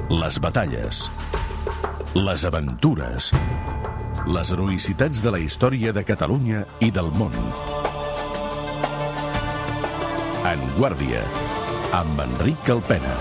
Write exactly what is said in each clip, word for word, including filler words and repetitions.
Les batalles, les aventures, les heroïcitats de la història de Catalunya i del món. En Guàrdia, amb Enric Calpena.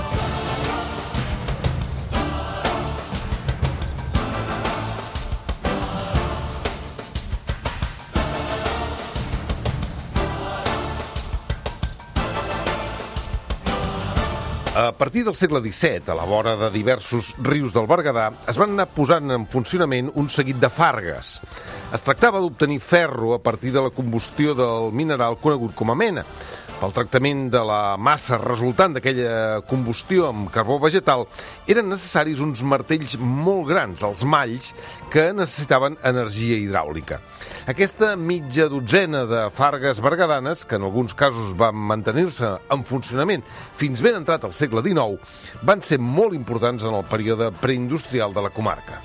A partir del segle disset, a la vora de diversos rius del Berguedà, es van anar posant en funcionament un seguit de fargues. Es tractava d'obtenir ferro a partir de la combustió del mineral conegut com a mena. Pel tractament de la massa resultant d'aquella combustió amb carbó vegetal, eren necessaris uns martells molt grans, els malls, que necessitaven energia hidràulica. Aquesta mitja dotzena de fargues berguedanes, que en alguns casos van mantenir-se en funcionament fins ben entrat al segle dinou, van ser molt importants en el període preindustrial de la comarca.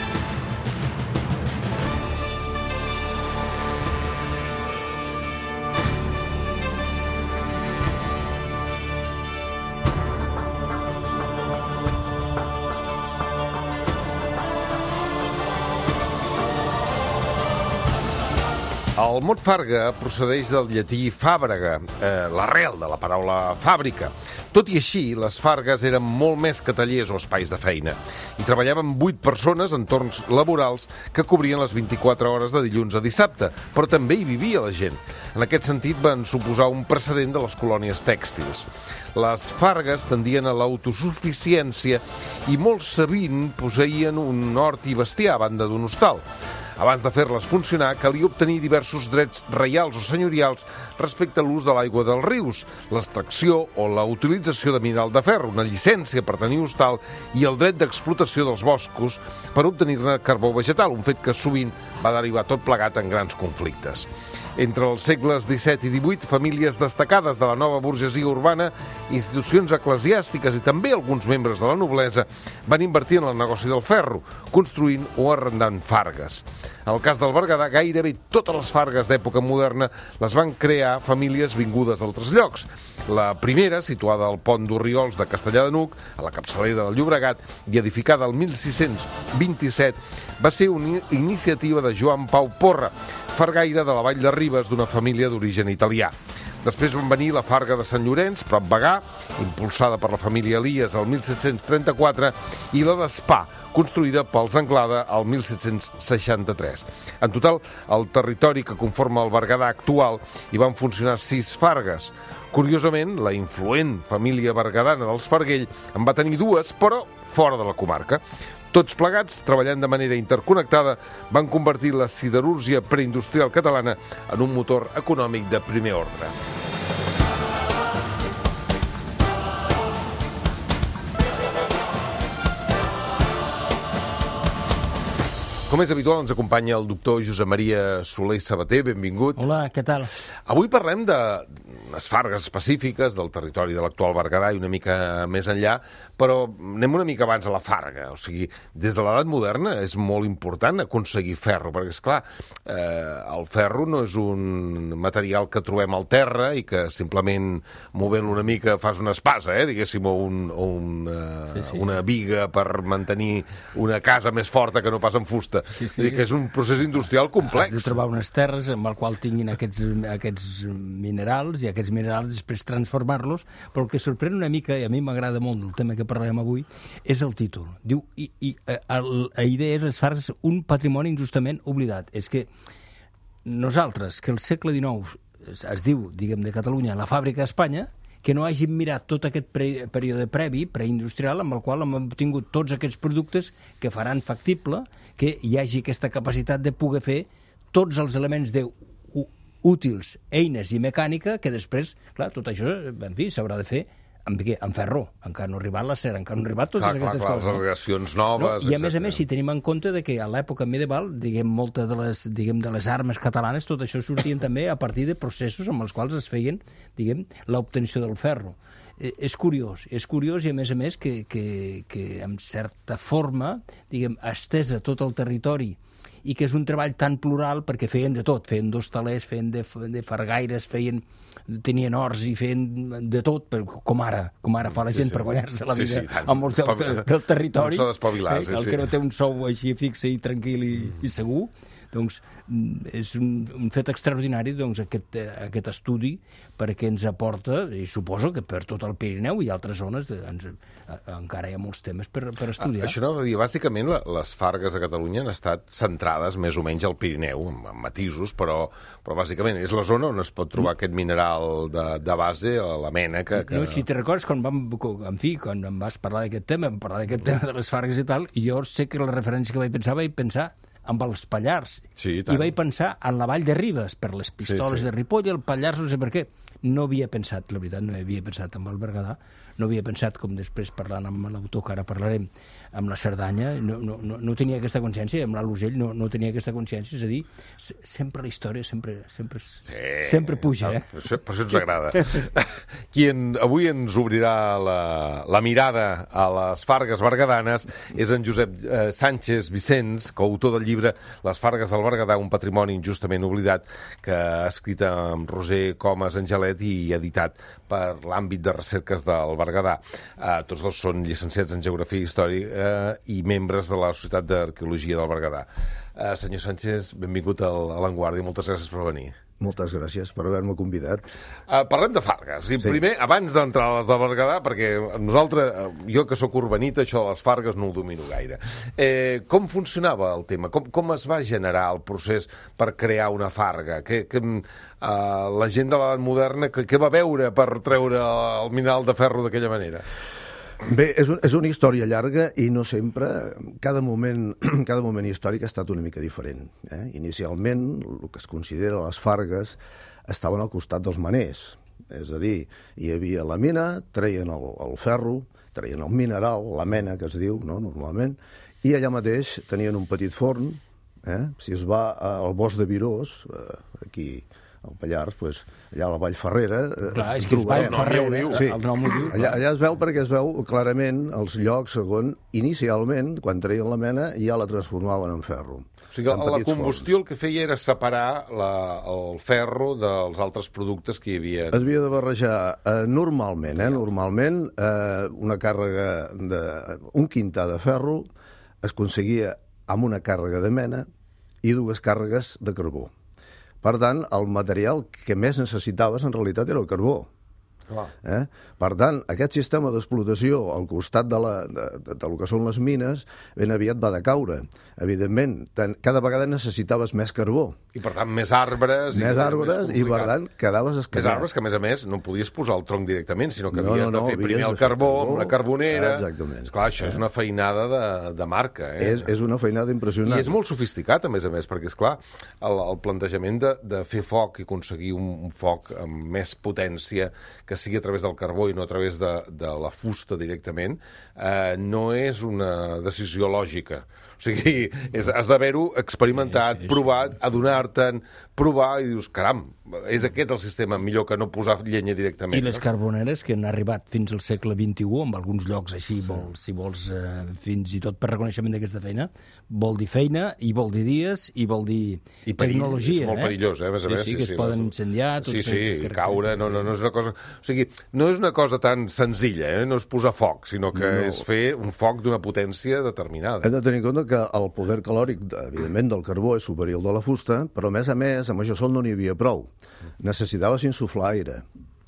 El mot farga procedeix del llatí fàbrega, eh, l'arrel de la paraula fàbrica. Tot i així, les fargues eren molt més que tallers o espais de feina. Hi treballaven vuit persones en torns laborals que cobrien les vint-i-quatre hores de dilluns a dissabte, però també hi vivia la gent. En aquest sentit, van suposar un precedent de les colònies tèxtils. Les fargues tendien a l'autosuficiència i molts sovint posseïen un hort i bestiar a banda d'un hostal. Abans de fer-les funcionar, calia obtenir diversos drets reials o senyorials respecte a l'ús de l'aigua dels rius, l'extracció o la utilització de mineral de ferro, una llicència per tenir hostal i el dret d'explotació dels boscos per obtenir-ne carbó vegetal, un fet que sovint va derivar tot plegat en grans conflictes. Entre els segles disset i divuit, famílies destacades de la nova burgesia urbana, institucions eclesiàstiques i també alguns membres de la noblesa van invertir en el negoci del ferro, construint o arrendant fargues. En el cas del Berguedà, gairebé totes les fargues d'època moderna les van crear famílies vingudes d'altres llocs. La primera, situada al pont d'Orriols de Castellar de N'Hug, a la capçalera del Llobregat, i edificada el mil sis-cents vint-i-set, va ser una iniciativa de Joan Pau Porra, fargaire de la Vall de Ribes d'una família d'origen italià. Després van venir la Farga de Sant Llorenç, prop Bagà, impulsada per la família Elies el mil set-cents trenta-quatre, i la d'Espà, construïda pels Anglada el mil set-cents seixanta-tres. En total, al territori que conforma el Berguedà actual hi van funcionar sis fargues. Curiosament, la influent família berguedana dels Farguell en va tenir dues, però fora de la comarca. Tots plegats, treballant de manera interconnectada, van convertir la siderúrgia preindustrial catalana en un motor econòmic de primer ordre. Com és habitual, ens acompanya el doctor Josep Maria Soler Sabater. Benvingut. Hola, què tal? Avui parlem de unes fargues específiques del territori de l'actual Berguedà i una mica més enllà, però anem una mica abans a la farga. O sigui, des de l'edat moderna és molt important aconseguir ferro, perquè, esclar, eh, el ferro no és un material que trobem al terra i que simplement movent-lo una mica fas una espasa, eh, diguéssim, o, un, o un, eh, sí, sí. una viga per mantenir una casa més forta que no pas en fusta. Sí, sí. Que és un procés industrial complex. Has de trobar unes terres amb el qual tinguin aquests, aquests minerals i aquests minerals després transformar-los, però el que sorprèn una mica, i a mi m'agrada molt el tema que parlarem avui, és el títol. Diu, i, i el, la idea és les fargues un patrimoni injustament oblidat. És que nosaltres, que el segle dinou es diu, diguem, de Catalunya, la fàbrica d'Espanya, que no hàgim mirat tot aquest pre període previ, preindustrial, amb el qual hem obtingut tots aquests productes que faran factible que hi hagi aquesta capacitat de poder fer tots els elements de útils, eines i mecànica que després, clar, tot això, en fi, s'haurà de fer amb, amb ferro. Encara no ha arribat l'acer, encara no han arribat totes clar, aquestes clar, coses. Clar, les relacions noves, no? I a més a més, si tenim en compte de que a l'època medieval, diguem, moltes de les, diguem, de les armes catalanes, tot això sortien també a partir de processos amb els quals es feien, diguem, l'obtenció del ferro. Eh, és curiós, és curiós i a més a més que, que, que en certa forma, diguem, estesa tot el territori i que és un treball tan plural perquè feien de tot, feien d'hostalers, feien de, de fargaires, feien, tenien horts i feien de tot, com ara, com ara fa la gent sí, sí. per guanyar-se la vida sí, sí, en molts llocs del, del territori. Un d'espavilar, eh? sí, El sí. que no té un sou així fixe i tranquil i, i segur, doncs és un, un fet extraordinari doncs, aquest, aquest estudi perquè ens aporta, i suposo que per tot el Pirineu i altres zones ens, encara hi ha molts temes per, per estudiar. Ah, això no va dir, bàsicament les fargues a Catalunya han estat centrades més o menys al Pirineu, amb, amb matisos, però, però bàsicament és la zona on es pot trobar mm. aquest mineral de, de base, la mena que... que... No, si te recordes, quan vam, en fi, quan em vas parlar d'aquest tema, em parlar d'aquest tema de les fargues i tal, i jo sé que la referència que vaig pensar, vaig pensar amb els Pallars. Sí, I vaig pensar en la Vall de Ribes, per les pistoles sí, sí. de Ripoll, el Pallars, no sé per què. No havia pensat, la veritat, no havia pensat en el Berguedà, no havia pensat, com després parlant amb l'autor, que ara parlarem, amb la Cerdanya, no, no, no, no tenia aquesta consciència, amb l'Alt Urgell no, no tenia aquesta consciència, és a dir, sempre la història sempre, sempre, sí, sempre puja. Eh? Per això, per això ens agrada. Qui en, avui ens obrirà la, la mirada a les fargues berguedanes és en Josep eh, Sánchez Vicens, coautor del llibre Les fargues del Berguedà, un patrimoni injustament oblidat, que ha escrit amb Roser Comas Angelet i editat per l'àmbit de recerques del Berguedà. Eh, tots dos són llicenciats en Geografia i Història eh, i membres de la Societat d'Arqueologia del Berguedà. Eh, senyor Sánchez, benvingut a l'Avantguàrdia, moltes gràcies per venir. Moltes gràcies per haver-me convidat. Uh, parlem de fargues. I sí. Primer, abans d'entrar a les del Berguedà, perquè nosaltres, jo que sóc urbanita, això de les fargues no ho domino gaire. Eh, com funcionava el tema? Com, com es va generar el procés per crear una farga? Que, que, uh, la gent de l'edat moderna, què que va veure per treure el mineral de ferro d'aquella manera? Bé, és, un, és una història llarga i no sempre, cada moment, cada moment històric ha estat una mica diferent. Eh? Inicialment, el que es considera les fargues estaven al costat dels maners, és a dir, hi havia la mina, treien el, el ferro, treien el mineral, la mena, que es diu, no, normalment, i allà mateix tenien un petit forn, eh? Si es va al bosc de Virós, eh, aquí al Pallars, pues, allà a la Vall Ferrera... Clar, és que és Vall Ferrera, sí. el nom ho diu. Allà, allà es veu perquè es veu clarament els llocs on inicialment, quan treien la mena, ja la transformaven en ferro. O sigui, la combustió forns. El que feia era separar la, el ferro dels altres productes que hi havia. Es havia de barrejar eh, normalment, eh, normalment eh, una càrrega de... un quintar de ferro es aconseguia amb una càrrega de mena i dues càrregues de carbó. Per tant, el material que més necessitaves en realitat era el carbó. Eh? Per tant, aquest sistema d'explotació al costat de, la, de, de, de lo que són les mines ben aviat va decaure. Evidentment, ten, cada vegada necessitaves més carbó. I per tant, més arbres... Més i arbres més i per tant quedaves escanyat. Més arbres que, a més a més, no podies posar el tronc directament, sinó que havies no, no, no, de fer primer el carbó, carbó amb una carbonera... Exactament. Esclar, això eh? és una feinada de, de marca. Eh? És, és una feinada impressionant. I és molt sofisticat, a més a més, perquè, esclar, el, el plantejament de, de fer foc i aconseguir un, un foc amb més potència que sigui a través del carbó i no a través de, de la fusta directament, eh, no és una decisió lògica. O sigui, és, has d'haver-ho experimentat, sí, sí, provat, adonar-te'n, provar, i dius, caram, és aquest el sistema, millor que no posar llenya directament. I les carboneres que han arribat fins al segle vint-i-u, en alguns llocs així, sí. vol, si vols, eh, fins i tot per reconeixement d'aquesta feina, vol dir feina, i vol dir dies, i vol dir I perill, tecnologia. És molt eh? perillós, eh? A més a més, sí, sí, sí, que sí, es poden les... incendiar... Sí, sí, caure, no, no, no és una cosa... O sigui, no és una cosa tan senzilla, eh? No és posar foc, sinó que no. és fer un foc d'una potència determinada. Hem de tenir en compte que el poder calòric, evidentment, del carbó és superior al de la fusta, però, a més a més, amb això sol no n'hi havia prou. Necessitaves insuflar aire.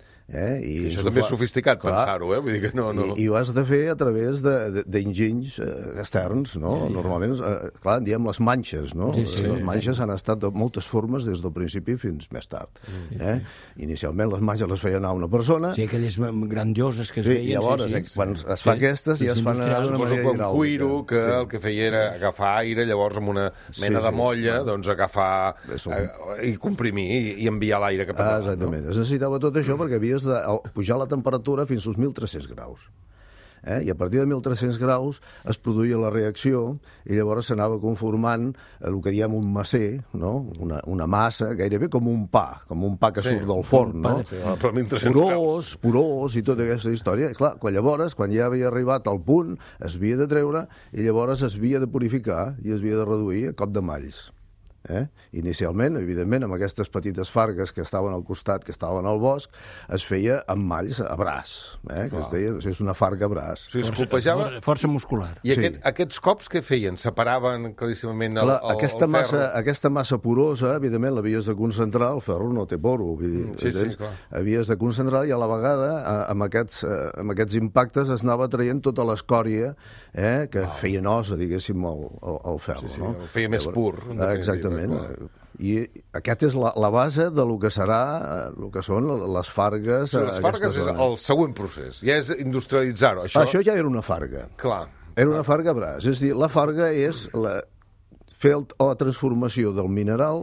Eh? I això també és sofisticat, pensar-ho, eh? Vull dir que no, no... I, I ho has de fer a través d'enginys eh, externs, no? Sí, normalment, eh, clar, en diem les manxes, no? Sí, sí, les manxes han estat de moltes formes des del principi fins més tard. Sí, eh? Sí. Inicialment les manxes les feia anar una persona... Sí, aquelles grandioses que es sí, veien... I llavors, sí, sí. quan es fa sí, aquestes, ja es fan anar d'una manera hidràulica. Com cuiro, que sí. el que feia era agafar aire, llavors amb una mena sí, de molla, sí, doncs agafar eh, i comprimir i, i enviar l'aire cap a ah, exactament. No? Es necessitava tot això perquè havies de pujar la temperatura fins als mil tres-cents graus. Eh? I a partir de mil tres-cents graus es produïa la reacció i llavors s'anava conformant el que diem un macer, no? una, una massa, gairebé com un pa, com un pa que sí, surt del forn, no? Sí, però mil tres-cents Porós, porós i tota aquesta història. I clar, quan llavors, quan ja havia arribat al punt, es havia de treure i llavors es havia de purificar i es havia de reduir a cop de malls. Eh? Inicialment, evidentment, amb aquestes petites fargues que estaven al costat, que estaven al bosc, es feia amb malls a braç, eh? que es deia, és una farga a braç. O sigui, es colpejava... Força muscular. I Sí. aquest, aquests cops què feien? Separaven claríssimament el, Clar, el, aquesta, el massa, ferro? aquesta massa porosa, evidentment, l'havies de concentrar, el ferro no té poro, vull dir, Sí, sí, entens? clar. Havies de concentrar i a la vegada, a- amb aquests, eh, amb aquests impactes, es anava traient tota l'escòria eh, que feia nosa, diguéssim, el, el, el ferro. Sí, sí, no? el feia més pur, en definitiva, Exactament. clar. I aquesta és la, la base de lo que serà, eh, el que són les fargues. O sigui, les a fargues aquesta és zona. el següent procés. Ja és industrialitzar-ho. Això... Això ja era una farga. Clar. Era una farga a braç. És a dir, la farga és la, fer el, la transformació del mineral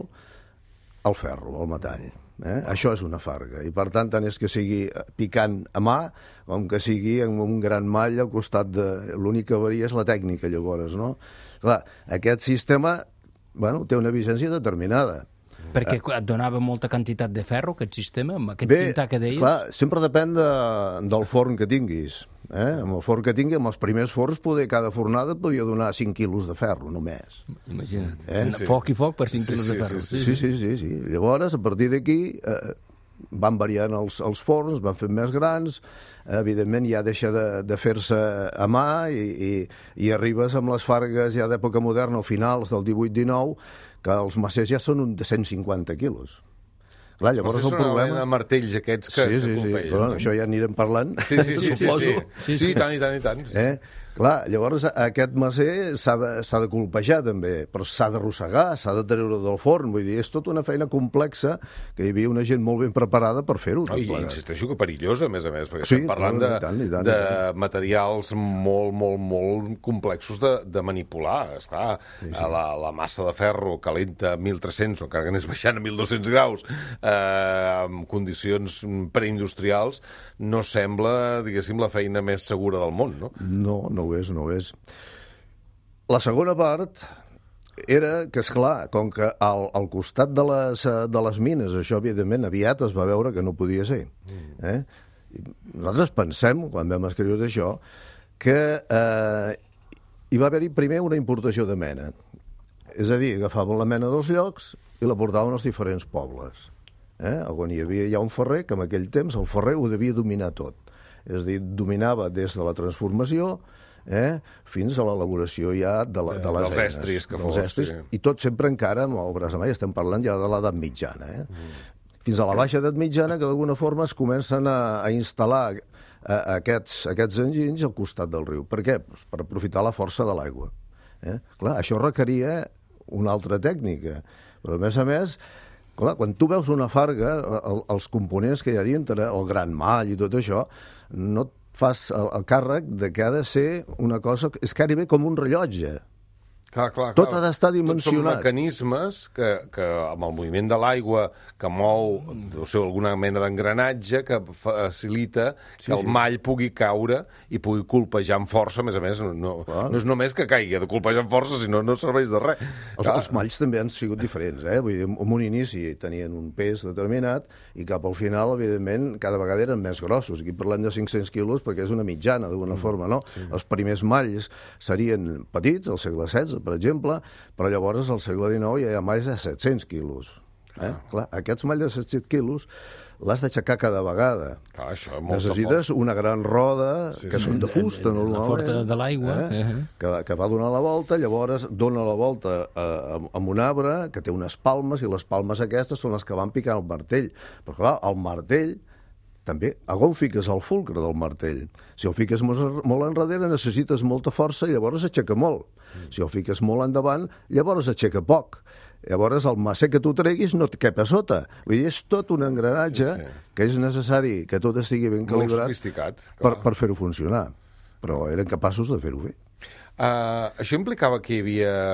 al ferro, al metall. Eh? Això és una farga. I, per tant, tant és que sigui picant a mà com que sigui amb un gran mall al costat de... L'únic que varia és la tècnica, llavors, no? Clar, aquest sistema, bueno, té una vigència determinada. Perquè et donava molta quantitat de ferro, aquest sistema, amb aquest Bé, pintar que deies? clar, sempre depèn de, del forn que tinguis. Eh? Amb el forn que tingui, amb els primers forns, poder, cada fornada et podia donar cinc quilos de ferro, només. Imagina't. Eh? Sí. Foc i foc per cinc Sí, quilos sí, de ferro. sí, Sí, sí, sí. sí. Llavors, a partir d'aquí, eh, van variant els, els forns, van fent més grans, evidentment ja deixa de, de fer-se a mà i, i, i arribes amb les fargues ja d'època moderna, o finals del divuit dinou, que els macers ja són un de cent cinquanta quilos. Clar, llavors el problema... Són martells aquests que, sí, sí, que sí, colpegen. però això ja anirem parlant, Sí, sí, sí, sí, sí, suposo. sí, sí, sí, i tant, i tant, i tant. Eh? Clar, llavors aquest macer s'ha de, s'ha de colpejar també, però s'ha d'arrossegar, s'ha de treure del forn, vull dir, és tota una feina complexa que hi havia una gent molt ben preparada per fer-ho. No, I insisteixo que perillosa, a més a més, perquè Sí, estem parlant no, de, i tant, i tant, i de tant. materials molt, molt, molt complexos de, de manipular. Esclar, sí, sí. La, la massa de ferro calenta a mil tres-cents, o encara que anés baixant a mil dos-cents graus, eh, en condicions preindustrials, no sembla, diguéssim, la feina més segura del món, no? No, no ho és, no ho és. La segona part era que, esclar, com que al, al costat de les, de les mines, això, evidentment, aviat es va veure que no podia ser. Eh? Nosaltres pensem, quan vam escriure això, que eh, hi va haver-hi primer una importació de mena. És a dir, agafaven la mena dels llocs i la portaven als diferents pobles. Eh? On hi havia ja un ferrer, que en aquell temps el ferrer ho devia dominar tot. És a dir, dominava des de la transformació eh, fins a l'elaboració ja de, la, de les dels eines. estris que dels fos, estris, sí. I tot sempre encara amb el braç a mà, estem parlant ja de l'edat mitjana. Eh? Mm. Fins a la baixa edat mitjana, que d'alguna forma es comencen a, a instal·lar a, a aquests, aquests enginys al costat del riu. Per què? Pues per aprofitar la força de l'aigua. Eh? Clar, això requeria una altra tècnica, però a més a més, clar, quan tu veus una farga, el, els components que hi ha dintre, el gran mall i tot això, no et fas el, el càrrec de que ha de ser una cosa... És gairebé com un rellotge. Clar, clar, Tot clar. ha d'estar Tots dimensionat. són mecanismes que, que amb el moviment de l'aigua que mou, o sigui, alguna mena d'engranatge que facilita que Sí, el sí. mall pugui caure i pugui colpejar amb força. A més a més, no, no, no és només que caigui de colpejar amb força, sinó no serveix de res. Els, els malls també han sigut diferents, eh? Vull dir, en un inici tenien un pes determinat i cap al final, evidentment, cada vegada eren més grossos. Aquí parlem de cinc-cents quilos perquè és una mitjana, d'alguna mm, forma, no? Sí. Els primers malls serien petits, al segle setze, per exemple, però llavors al segle dinou ja hi ha malls de set-cents quilos. Eh? Ah. Clar, aquests malls de set-cents quilos l'has d'aixecar cada vegada. Clar, això és molta Necessites força. una gran roda, Sí, que sí. són de fusta, La normalment. forta de l'aigua. Eh? Eh? Que, que va donar la volta, llavors dona la volta eh, amb un arbre que té unes palmes, i les palmes aquestes són les que van picar el martell. Però clar, el martell també, a on fiques el fulcre del martell? Si el fiques molt, molt enrere necessites molta força i llavors aixeca molt. Mm. Si el fiques molt endavant, llavors aixeca poc. Llavors el macer que tu treguis no et cap a sota. Vull dir, és tot un engranatge sí, sí. que és necessari que tot estigui ben Molt calibrat sofisticat, per, per fer-ho funcionar. Però eren capaços de fer-ho bé. Uh, això implicava que hi havia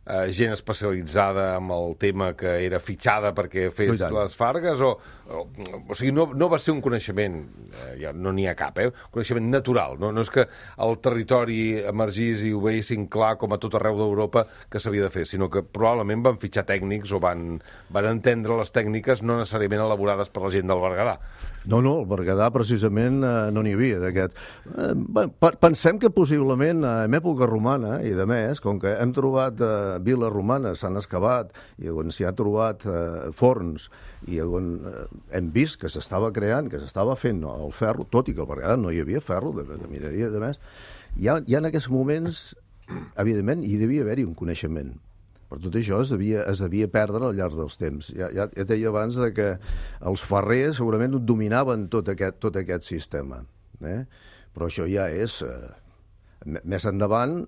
eh, gent especialitzada amb el tema que era fitxada perquè fes les fargues, o, o, o sigui, no, no va ser un coneixement, eh, ja no n'hi ha cap, eh, un coneixement natural, no, no és que el territori emergís i ho veiessin clar com a tot arreu d'Europa que s'havia de fer, sinó que probablement van fitxar tècnics o van, van entendre les tècniques no necessàriament elaborades per la gent del Berguedà. No, no, el Berguedà precisament eh, no n'hi havia d'aquest. Eh, pensem que possiblement en època romana i de més, com que hem trobat eh, viles romanes, s'han excavat i on s'hi ha trobat eh, forns i on eh, hem vist que s'estava creant, que s'estava fent el ferro, tot i que al Berguedà no hi havia ferro de, de mineria i de més, ja, ja en aquests moments, evidentment, hi devia haver-hi un coneixement. Per tot això es devia, es devia perdre al llarg dels temps. Ja, ja, ja deia abans de que els ferrers segurament dominaven tot aquest, tot aquest sistema. Eh? Però això ja és... Eh, més endavant,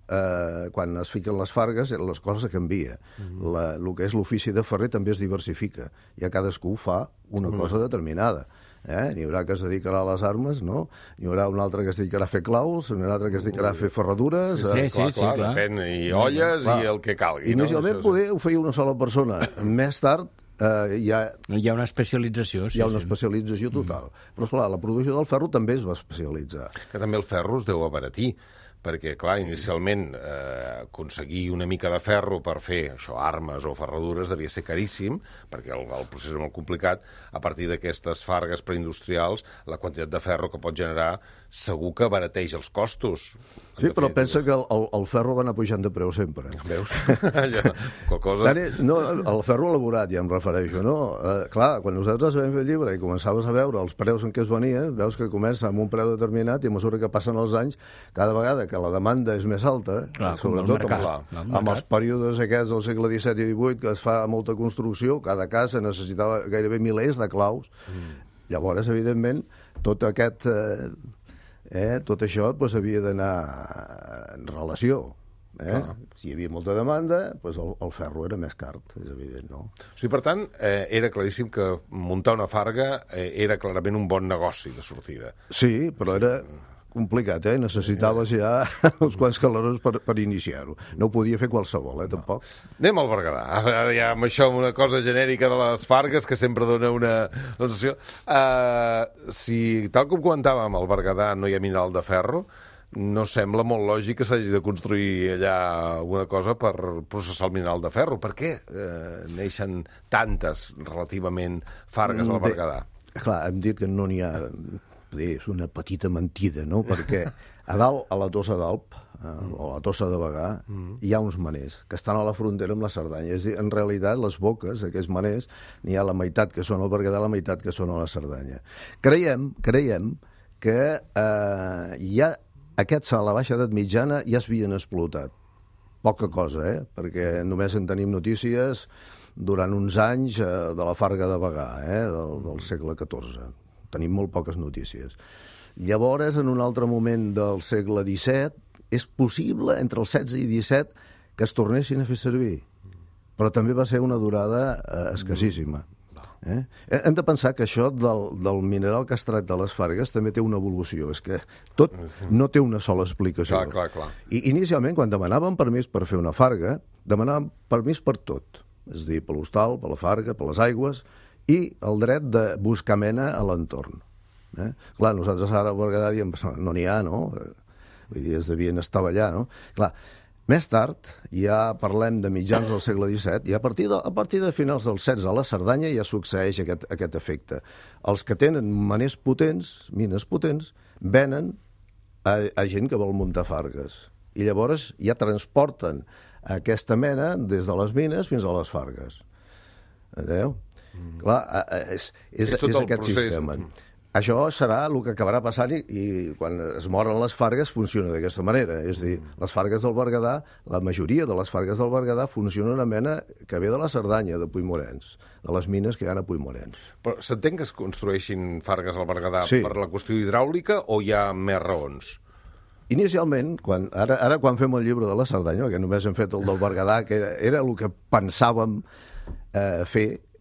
eh, quan es fiquen les fargues, les coses canvien. Mm-hmm. La, el que és l'ofici de ferrer també es diversifica. Ja cadascú fa una mm-hmm. cosa determinada. Eh? N'hi haurà que es dedicarà a les armes, no? N'hi haurà un altre que es dedicarà a fer claus, n'hi haurà un altre que es dedicarà a fer ferradures... Sí, sí, eh? clar, sí, clar, clar. Depèn, i olles clar. I el que calgui. Inicialment no? poder ho feia una sola persona. Més tard eh, hi, ha, hi ha una especialització. Sí, hi ha una sí. especialització total. Mm. Però, esclar, la producció del ferro també es va especialitzar. Que també el ferro es deu abaratir, perquè, clar, inicialment eh, aconseguir una mica de ferro per fer això, armes o ferradures devia ser caríssim, perquè el, el procés és molt complicat. A partir d'aquestes fargues preindustrials, la quantitat de ferro que pot generar segur que abarateix els costos. Sí, però pensa que el, el, el ferro va anar pujant de preu sempre. Veus? Allò, cosa... Dani, no, el ferro elaborat, ja em refereixo, no? Eh, clar, quan nosaltres vam fer el llibre i començaves a veure els preus en què es venien, veus que comença amb un preu determinat i a mesura que passen els anys, cada vegada que la demanda és més alta, clar, sobretot mercat, amb, els, no, amb els períodes aquests del segle disset i divuit, que es fa molta construcció, cada casa necessitava gairebé milers de claus. Mm. Llavors, evidentment, tot aquest... Eh, Eh, tot això pues, havia d'anar en relació. Eh? Si hi havia molta demanda, pues, el, el ferro era més car, és evident, no? O sigui, per tant, eh, era claríssim que muntar una farga eh, era clarament un bon negoci de sortida. Sí, però era complicat, eh? Necessitaves ja uns quants calorons per, per iniciar-ho. No ho podia fer qualsevol, eh, tampoc. No. Anem al Berguedà. Ara ja amb això, una cosa genèrica de les fargues que sempre dona una sensació. Uh, si, tal com comentàvem, al Berguedà no hi ha mineral de ferro, no sembla molt lògic que s'hagi de construir allà alguna cosa per processar el mineral de ferro. Per què eh, neixen tantes, relativament, fargues al Berguedà? Bé, clar, hem dit que no n'hi ha... És una petita mentida, no? Perquè a dalt, a la Tossa d'Alp, eh, o a la Tossa de Bagà, mm. hi ha uns maners que estan a la frontera amb la Cerdanya. És a dir, en realitat, les boques d'aquests maners, n'hi ha la meitat que són al Berguedà, la meitat que són a la Cerdanya. Creiem, creiem que eh, ja aquests a la baixa edat mitjana ja es havien explotat. Poca cosa, eh? Perquè només en tenim notícies durant uns anys eh, de la Farga de Bagà, eh? del, del segle catorze. Tenim molt poques notícies. Llavors, en un altre moment del segle disset, és possible, entre el setze i disset, que es tornessin a fer servir. Però també va ser una durada eh, escassíssima. Eh? Hem de pensar que això del, del mineral que es tracta de les fargues també té una evolució. És que tot no té una sola explicació. Clar, clar, clar. I inicialment, quan demanàvem permís per fer una farga, demanàvem permís per tot. És a dir, per l'hostal, per la farga, per les aigües, i el dret de buscar mena a l'entorn. Eh? Clar, nosaltres ara al Berguedà diem, no n'hi ha, no? Vull dir, es devien estavellar, no? Clar, més tard, ja parlem de mitjans del segle disset, i a partir de, a partir de finals del setze a la Cerdanya ja succeeix aquest, aquest efecte. Els que tenen maners potents, mines potents, venen a, a gent que vol muntar fargues. I llavors ja transporten aquesta mena des de les mines fins a les fargues. Enteneu? Mm. Clar, és, és, és, és aquest procés. Sistema. Això serà el que acabarà passant i, i quan es moren les fargues funciona d'aquesta manera. És a dir, les fargues del Berguedà, la majoria de les fargues del Berguedà funcionen una mena que ve de la Cerdanya, de Puigmorens, de les mines que hi ha a Puigmorens. Però s'entén que es construeixin fargues al Berguedà sí. per la qüestió hidràulica o hi ha més raons? Inicialment, quan, ara, ara quan fem el llibre de la Cerdanya, perquè només hem fet el del Berguedà, que era, era el que pensàvem eh, fer,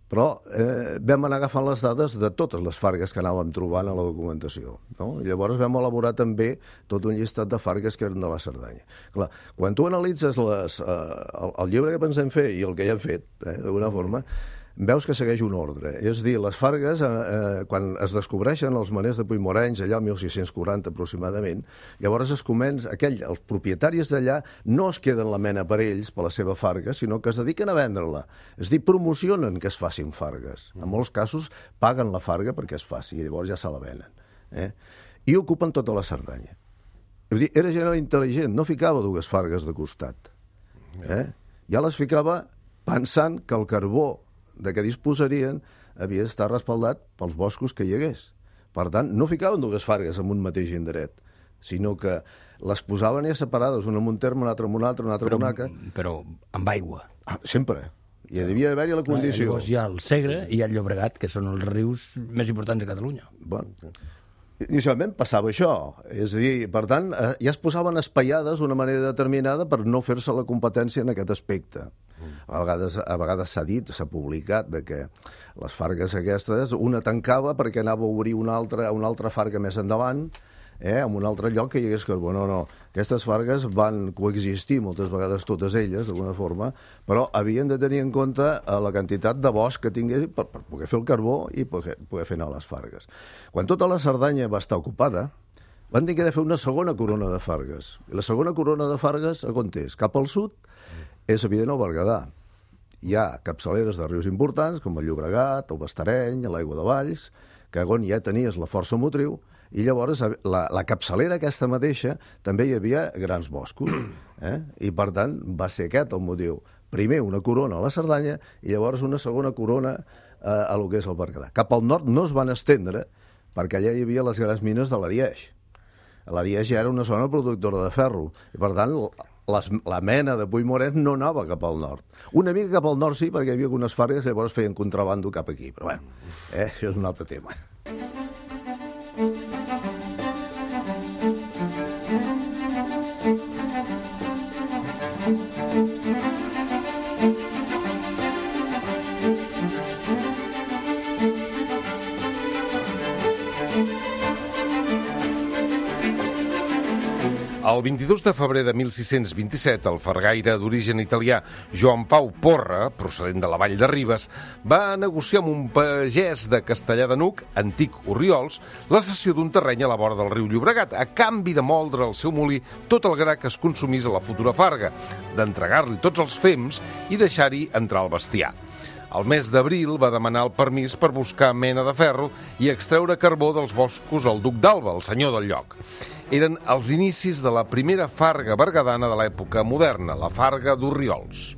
però eh, vam anar agafant les dades de totes les fargues que anàvem trobant a la documentació. No? I llavors vam elaborar també tot un llistat de fargues que eren de la Cerdanya. Clar, quan tu analitzes les, eh, el, el llibre que pensem fer i el que ja hem fet, eh, d'alguna forma, veus que segueix un ordre. És a dir, les fargues, eh, eh, quan es descobreixen els maners de Puigmorenys, allà al mil sis-cents quaranta aproximadament, llavors es comença, aquell, els propietaris d'allà no es queden la mena per ells, per la seva farga, sinó que es dediquen a vendre-la. És a dir, promocionen que es facin fargues. En molts casos paguen la farga perquè es faci, i llavors ja se la venen. Eh? I ocupen tota la Cerdanya. És a dir, era gent intel·ligent, no ficava dues fargues de costat. Eh? Ja les ficava pensant que el carbó de què disposarien havia d'estar respaldat pels boscos que hi hagués. Per tant, no ficaven dues fargues en un mateix indret, sinó que les posaven ja separades, una en un terme, una altra en un altre, una altra en una altra. Però amb aigua. Ah, sempre. I devia haver-hi la condició. Llavors hi ha el Segre i hi ha el Llobregat, que són els rius més importants de Catalunya. Bueno, inicialment passava això. És a dir, per tant, ja es posaven espaiades d'una manera determinada per no fer-se la competència en aquest aspecte. A vegades a vegades s'ha dit, s'ha publicat, de que les fargues aquestes, una tancava perquè anava a obrir una altra, una altra farga més endavant, eh, en un altre lloc que hi hagués carbó. No, no, aquestes fargues van coexistir moltes vegades totes elles, d'alguna forma, però havien de tenir en compte la quantitat de bosc que tingués per, per poder fer el carbó i poder, poder fer anar les fargues. Quan tota la Cerdanya va estar ocupada, van tenir de fer una segona corona de fargues. I la segona corona de fargues, a on és? Cap al sud, és evident el Berguedà. Hi ha capçaleres de rius importants, com el Llobregat, el Bastareny, l'Aigua de Valls, que on ja tenies la força motriu, i llavors la, la capçalera aquesta mateixa també hi havia grans boscos. Eh? I per tant va ser aquest el motiu. Primer una corona a la Cerdanya i llavors una segona corona eh, a lo que és el Berguedà. Cap al nord no es van estendre perquè allà hi havia les grans mines de l'Ariège. L'Ariège ja era una zona productora de ferro i per tant les, la mena de Puigmorenys no anava cap al nord. Una mica cap al nord sí, perquè hi havia algunes fargues i llavors feien contrabando cap aquí. Però bueno, eh, això és un altre tema. El vint-i-dos de febrer de mil sis-cents vint-i-set, el fargaire d'origen italià Joan Pau Porra, procedent de la Vall de Ribes, va negociar amb un pagès de Castellar de Nuc, antic Orriols, la cessió d'un terreny a la vora del riu Llobregat, a canvi de moldre al seu molí tot el gra que es consumís a la futura farga, d'entregar-li tots els fems i deixar-hi entrar el bestiar. Al mes d'abril va demanar el permís per buscar mena de ferro i extreure carbó dels boscos al duc d'Alba, el senyor del lloc. Eren els inicis de la primera farga berguedana de l'època moderna, la farga d'Orriols.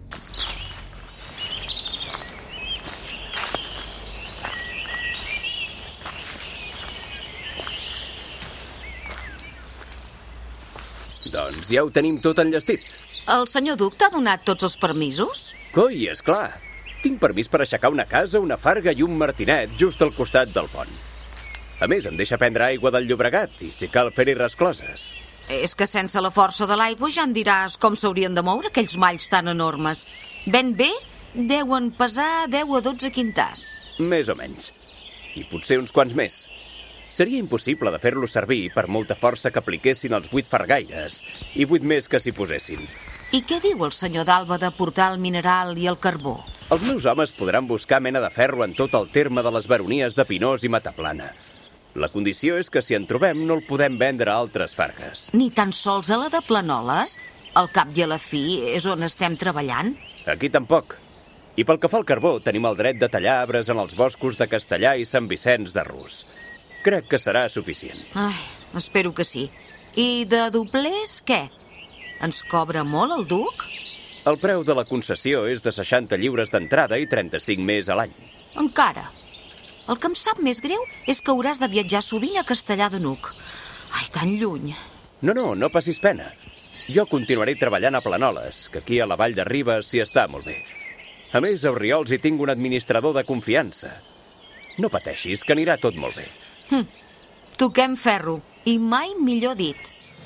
Doncs ja ho tenim tot enllestit. El senyor duc t'ha donat tots els permisos? Coi, és clar. Tinc permís per aixecar una casa, una farga i un martinet just al costat del pont. A més, em deixa prendre aigua del Llobregat i si cal fer-hi rescloses. És que sense la força de l'aigua ja em diràs com s'haurien de moure aquells malls tan enormes. Ben bé, deuen pesar deu a dotze quintars. Més o menys. I potser uns quants més. Seria impossible de fer-los servir per molta força que apliquessin els vuit fargaires i vuit més que s'hi posessin. I què diu el senyor d'Alba de portar el mineral i el carbó? Els meus homes podran buscar mena de ferro en tot el terme de les baronies de Pinós i Mataplana. La condició és que si en trobem no el podem vendre a altres fargues. Ni tan sols a la de Planoles? Al cap i a la fi és on estem treballant? Aquí tampoc. I pel que fa al carbó, tenim el dret de tallar arbres en els boscos de Castellà i Sant Vicenç de Rus. Crec que serà suficient. Ai, espero que sí. I de doblers, què? Ens cobra molt el duc? El preu de la concessió és de seixanta lliures d'entrada i trenta-cinc més a l'any. Encara. El que em sap més greu és que hauràs de viatjar sovint a Castellar de Nuc. Ai, tan lluny. No, no, no passis pena. Jo continuaré treballant a Planoles, que aquí a la Vall de Ribes s'hi està molt bé. A més, a Orriols hi tinc un administrador de confiança. No pateixis, que anirà tot molt bé. Hm. Toquem ferro, i mai millor dit.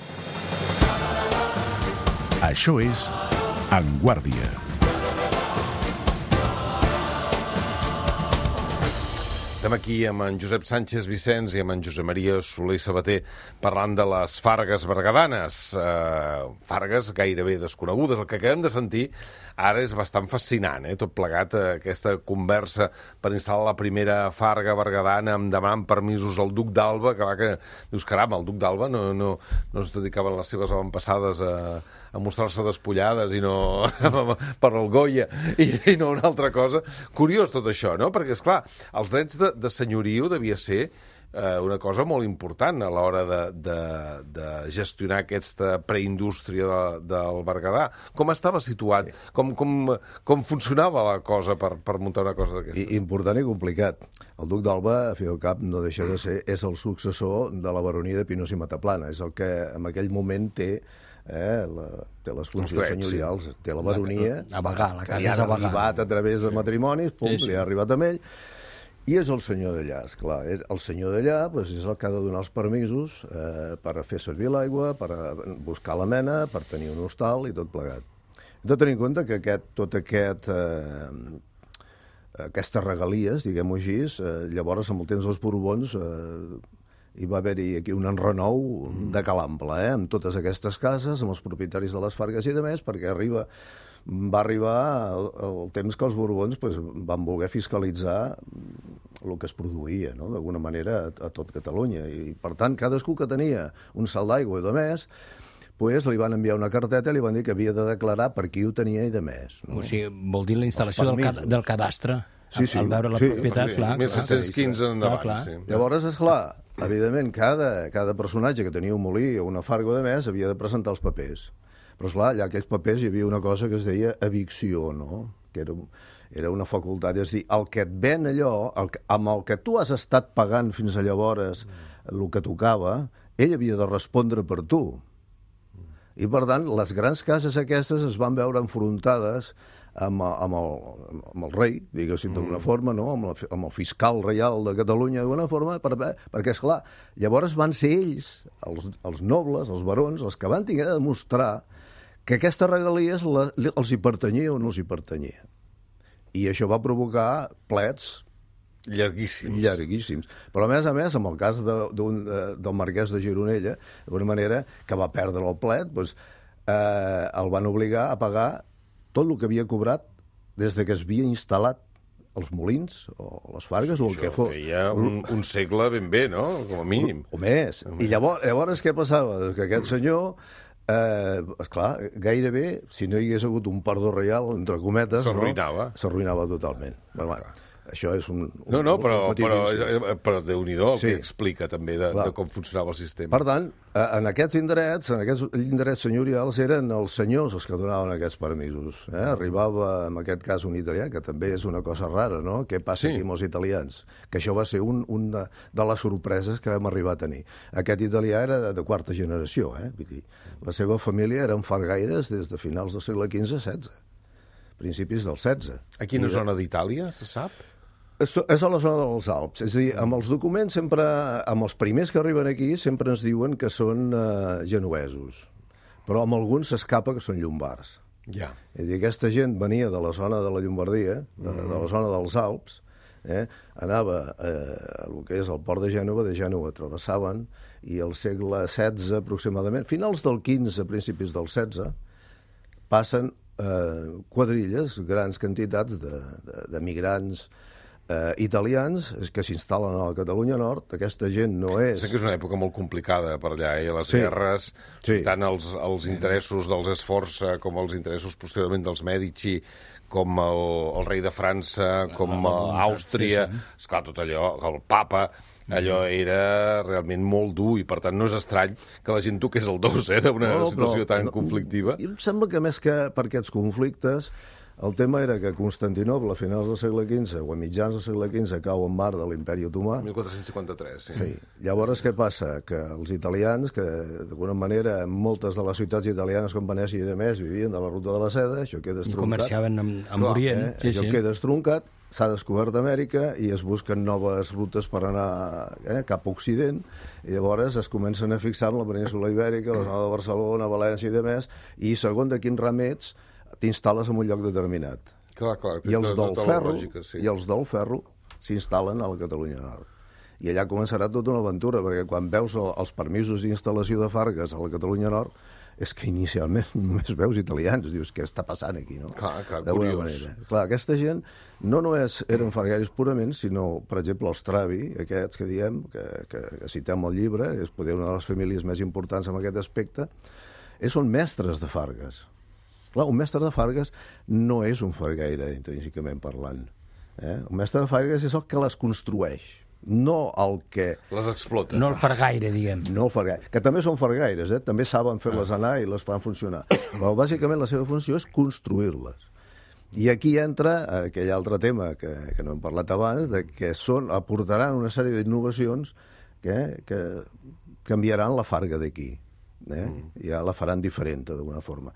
Això és En Guàrdia. Estem aquí amb en Josep Sánchez Vicenç i amb en Josep Maria Soler Sabater parlant de les fargues berguedanes. Uh, fargues gairebé desconegudes. El que acabem de sentir ara és bastant fascinant, eh? Tot plegat, eh, aquesta conversa per instal·lar la primera farga berguedana amb demanant permisos al duc d'Alba, que va que... Dius, caram, el duc d'Alba no, no, no es dedicaven les seves avantpassades a, a mostrar-se despullades i no per el Goya i, i no una altra cosa. Curiós tot això, no? Perquè, esclar, els drets de, de senyoriu devia ser eh, una cosa molt important a l'hora de, de, de gestionar aquesta preindústria de, del Berguedà. Com estava situat? Com, com, com funcionava la cosa per, per muntar una cosa d'aquesta? Important i complicat. El duc d'Alba, a fi al cap, no deixa de ser, és el successor de la baronia de Pinós i Mataplana. És el que en aquell moment té Eh, la, té les funcions drets, senyorials, sí. Té la baronia, a Bagà, la casa que li ha arribat a través de matrimonis, pum, sí, sí. Li ha arribat amb ell, i és el senyor d'allà, esclar. El senyor d'allà doncs, és el que ha de donar els permisos eh, per fer servir l'aigua, per buscar la mena, per tenir un hostal i tot plegat. Hem de tenir en compte que aquest, tot aquest... Eh, aquestes regalies, diguem-ho així, eh, llavors, amb el temps dels Borbons, eh, hi va haver-hi aquí un enrenou de calample, eh? Amb totes aquestes cases, amb els propietaris de les fargues i de més, perquè arriba, va arribar el, el temps que els Borbons pues, van voler fiscalitzar el que es produïa, no? D'alguna manera, a, a tot Catalunya. I, per tant, cadascú que tenia un salt d'aigua i de més, pues, li van enviar una carteta i li van dir que havia de declarar per qui ho tenia i de més. No? O sigui, vol dir la instal·lació del, cad del cadastre. Sí, sí. Al veure la sí, propietat, sí, clar. mil set-cents quinze endavant, clar, clar. Sí. Llavors, esclar, evidentment, cada, cada personatge que tenia un molí o una farga de més havia de presentar els papers. Però, esclar, allà aquells papers hi havia una cosa que es deia evicció, no? Que era, era una facultat, és dir, el que et ven allò, el que, amb el que tu has estat pagant fins a llavors el que tocava, ell havia de respondre per tu. I, per tant, les grans cases aquestes es van veure enfrontades amb, amb, el, amb el rei, diguéssim, d'alguna forma, no? amb, la, amb el fiscal reial de Catalunya, d'alguna forma, per, perquè, esclar, llavors van ser ells, els, els nobles, els barons, els que van tenir de demostrar que aquestes regalies la, els hi pertanyia o no els hi pertanyia. I això va provocar plets llarguíssims. Llarguíssims. Però, a més a més, amb el cas de, de, del marquès de Gironella, d'alguna manera, que va perdre el plet, doncs, eh, el van obligar a pagar tot el que havia cobrat des de que es havia instal·lat els molins o les fargues, sí, o el que fos. Feia un, un segle ben bé, no? Com a mínim. O, o més. I llavors, llavors què passava? Que aquest senyor, eh, esclar, gairebé, si no hi hagués hagut un perdó reial, entre cometes, s'arruïnava. No? S'arruïnava totalment. Però, bueno, això és un... un no, no, però, un però, però Déu-n'hi-do el sí. que explica també de, de com funcionava el sistema. Per tant, en aquests indrets, en aquests indrets senyorials, eren els senyors els que donaven aquests permisos. Eh? Arribava, en aquest cas, un italià, que també és una cosa rara, no? Què passa sí. aquí amb els italians? Que això va ser un, un de, de les sorpreses que vam arribar a tenir. Aquest italià era de, de quarta generació, eh? Vull dir, la seva família eren fargaires des de finals del segle quinze setze, principis del setze. A quina I zona d'Itàlia, se sap? És a la zona dels Alps. És a dir, amb els documents sempre, amb els primers que arriben aquí, sempre ens diuen que són uh, genovesos. Però amb alguns s'escapa que són llombards. Ja. És a dir, aquesta gent venia de la zona de la Llombardia, de, mm. de la zona dels Alps, eh? Anava eh, el que és el port de Gènova, de Gènova travessaven, i al segle setze aproximadament, finals del quinze, principis del setze, passen eh, quadrilles, grans quantitats de, de, de migrants Eh, italians que s'instal·len a la Catalunya Nord. Aquesta gent no és... Sé que és una època molt complicada per allà, eh? Les sí. guerres, sí. tant els, els interessos dels Esforça com els interessos posteriorment dels Mèdici, com el, el rei de França, com la, la Àustria, sí, sí. Esclar, tot allò, el papa, allò era realment molt dur i, per tant, no és estrany que la gent toqués el dos, eh, d'una no, situació però, tan no, conflictiva. Em sembla que més que per aquests conflictes, el tema era que Constantinoble, a finals del segle quinze, o a mitjans del segle quinze, cau en mar de l'imperi otomà. mil quatre-cents cinquanta-tres, sí. sí. Llavors, què passa? Que els italians, que d'alguna manera moltes de les ciutats italianes com Venècia i de més vivien de la ruta de la seda, això queda estroncat. I comerciaven amb, amb Orient. Eh? Sí, això sí. queda estroncat, s'ha descobert Amèrica i es busquen noves rutes per anar eh, cap a Occident, i llavors es comencen a fixar en la península Ibèrica, la zona de Barcelona, València i de més, i segons de quins ramets t'instal·les en un lloc determinat. Clar, clar. I els del ferro, lògica, sí. i els del ferro s'instal·len a la Catalunya Nord. I allà començarà tota una aventura, perquè quan veus els permisos d'instal·lació de fargues a la Catalunya Nord, és que inicialment només veus italians, dius, què està passant aquí, no? Clar, clar, D'alguna curiós. manera. Clar, aquesta gent no només eren fargaires purament, sinó, per exemple, els Travi, aquests que diem, que, que, que citem al llibre, és poder una de les famílies més importants en aquest aspecte, és, són mestres de fargues. Clar, un mestre de fargues no és un fargaire, intrínsecament parlant. Eh? Un mestre de fargues és el que les construeix, no el que... Les explota. No el fargaire, diguem. No el fargaire, que també són fargaires, eh? També saben fer-les anar i les fan funcionar. Però bàsicament la seva funció és construir-les. I aquí entra aquell altre tema que, que no hem parlat abans, de que són, aportaran una sèrie d'innovacions que, que canviaran la farga d'aquí. Eh? Mm. Ja la faran diferent, d'alguna forma.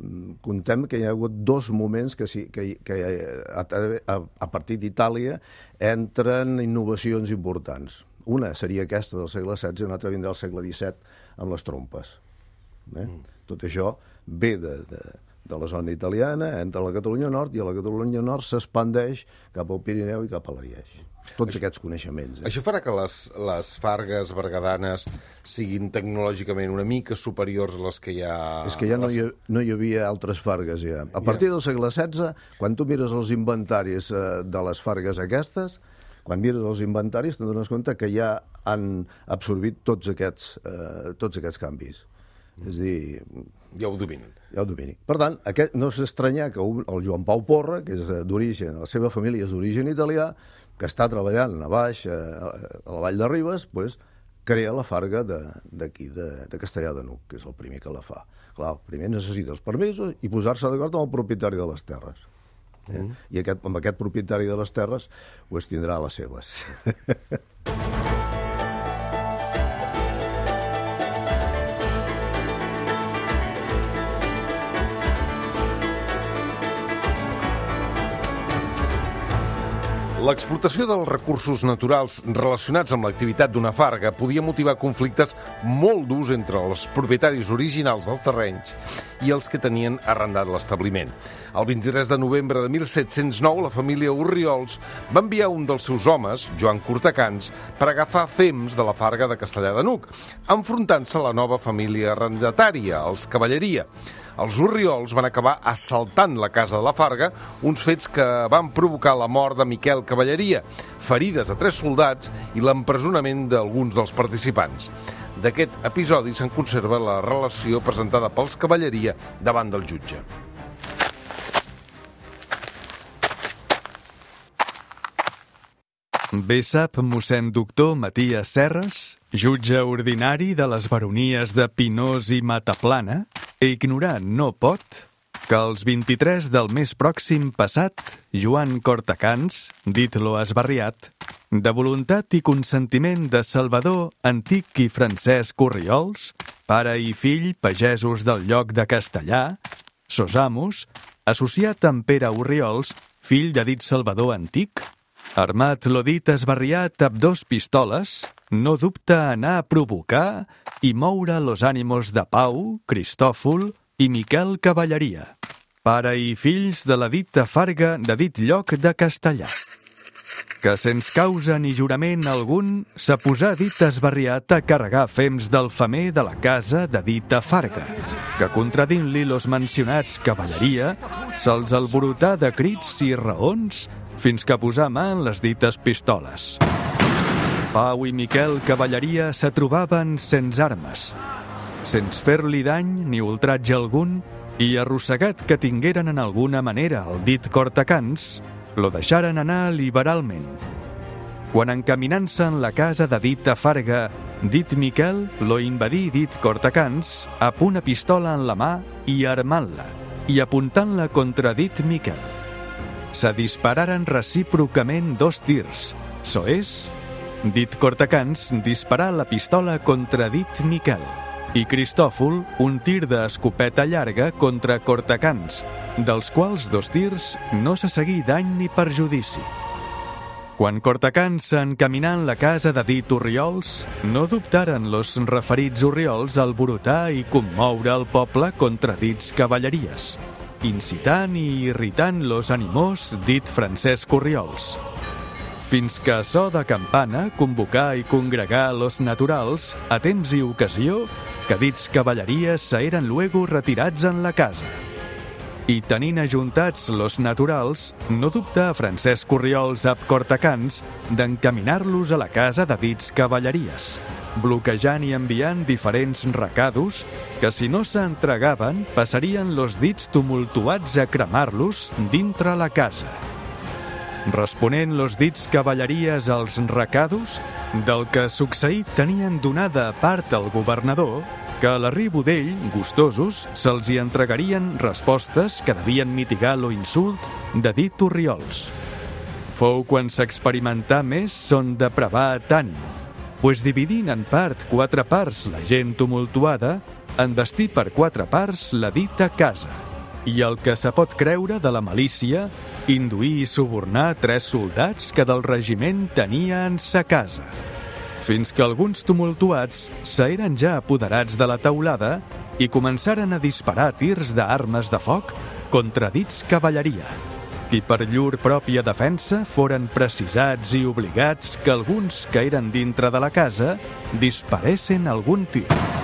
Contem que hi ha hagut dos moments que, sí, que, que a, a, a partir d'Itàlia entren innovacions importants. Una seria aquesta del segle setze i una altra vindrà del segle disset amb les trompes. Eh? Mm. Tot això ve de, de, de la zona italiana, entra a la Catalunya Nord i a la Catalunya Nord s'expandeix cap al Pirineu i cap a l'Ariège. Tots aquests coneixements. Eh? Això farà que les, les fargues berguedanes siguin tecnològicament una mica superiors a les que hi ha... És que ja no hi, no hi havia altres fargues, ja. A partir del segle setze, quan tu mires els inventaris eh, de les fargues aquestes, quan mires els inventaris te'n dones compte que ja han absorbit tots aquests, eh, tots aquests canvis. Mm. És a dir... Ja ho dominen. Ja ho domini. Per tant, aquest, no s'estranyar que un, el Joan Pau Porra, que és d'origen, la seva família és d'origen italià, que està treballant a baix, a, a la Vall de Ribes, pues, crea la farga d'aquí, de, de, de Castellar de N'Hug, que és el primer que la fa. Clar, primer necessita els permisos i posar-se d'acord amb el propietari de les terres. Eh? Mm. I aquest, amb aquest propietari de les terres pues, tindrà les seves. L'explotació dels recursos naturals relacionats amb l'activitat d'una farga podia motivar conflictes molt durs entre els propietaris originals dels terrenys i els que tenien arrendat l'establiment. El vint-i-tres de novembre de mil set-cents nou, la família Orriols va enviar un dels seus homes, Joan Cortacans, per agafar fems de la farga de Castellar de N'Hug, enfrontant-se a la nova família arrendatària, els Cavalleria. Els Orriols van acabar assaltant la casa de la farga, uns fets que van provocar la mort de Miquel Cavalleria, ferides a tres soldats i l'empresonament d'alguns dels participants. D'aquest episodi se'n conserva la relació presentada pels Cavalleria davant del jutge. Bé sap mossèn doctor Matías Serres, jutge ordinari de les baronies de Pinós i Mataplana, e ignorar no pot que els vint-i-tres del mes pròxim passat, Joan Cortacans, dit-lo esbarriat, de voluntat i consentiment de Salvador Antic i Francesc Orriols, pare i fill pagesos del lloc de Castellà, sos amos, associat amb Pere Orriols, fill de dit Salvador Antic, armat lo dit esbarriat amb dos pistoles, no dubta anar a provocar i moure los ànimos de Pau, Cristòfol i Miquel Cavalleria, pare i fills de la dita farga de dit lloc de Castellà, que sens causa ni jurament algun s'ha posat dit esbarriat a carregar fems del femer de la casa de dita farga, que contradint-li los mencionats Cavalleria se'ls alborotà de crits i raons fins que posà mà en les dites pistoles. Pau i Miquel Cavalleria se trobaven sens armes, sens fer-li dany ni ultratge algun, i arrossegat que tingueren en alguna manera el dit Cortacans, lo deixaren anar liberalment. Quan encaminant-se en la casa de dita farga, dit Miquel lo invadí dit Cortacans, amb una pistola en la mà i armant-la, i apuntant-la contra dit Miquel. Se dispararen recíprocament dos tirs, so és, dit Cortacans disparà la pistola contra dit Miquel, i Cristòfol un tir d'escopeta llarga contra Cortacans, dels quals dos tirs no se seguí dany ni perjudici. Quan Cortacans s'encaminà en la casa de dit Orriols, no dubtaren los referits Orriols a alborotar i commoure el poble contra dits cavalleries, incitant i irritant los animós dit Francesc Orriols. fins que a so de campana convocar i congregar los naturals a temps i ocasió que dits cavalleries s'eren luego retirats en la casa. I tenint ajuntats los naturals, no dubta Francesc Orriols ab Cortacans d'encaminar-los a la casa de dits cavalleries, bloquejant i enviant diferents recados que si no s'entregaven passarien los dits tumultuats a cremar-los dintre la casa. Responent los dits cavalleries als recados, del que succeït tenien donada part al governador, que a l'arribo d'ell, gustosos, se'ls hi entregarien respostes que devien mitigar lo insult de dit Orriols. Fou quan s'experimentà més son depravat ànimo, pues dividint en part quatre parts la gent tumultuada, envestí per quatre parts la dita casa, i el que se pot creure de la malícia, induir i subornar tres soldats que del regiment tenia en sa casa, fins que alguns tumultuats s'eren ja apoderats de la teulada i començaren a disparar tirs d'armes de foc contra dits cavalleria, qui per llur pròpia defensa foren precisats i obligats que alguns que eren dintre de la casa disparessin algun tir.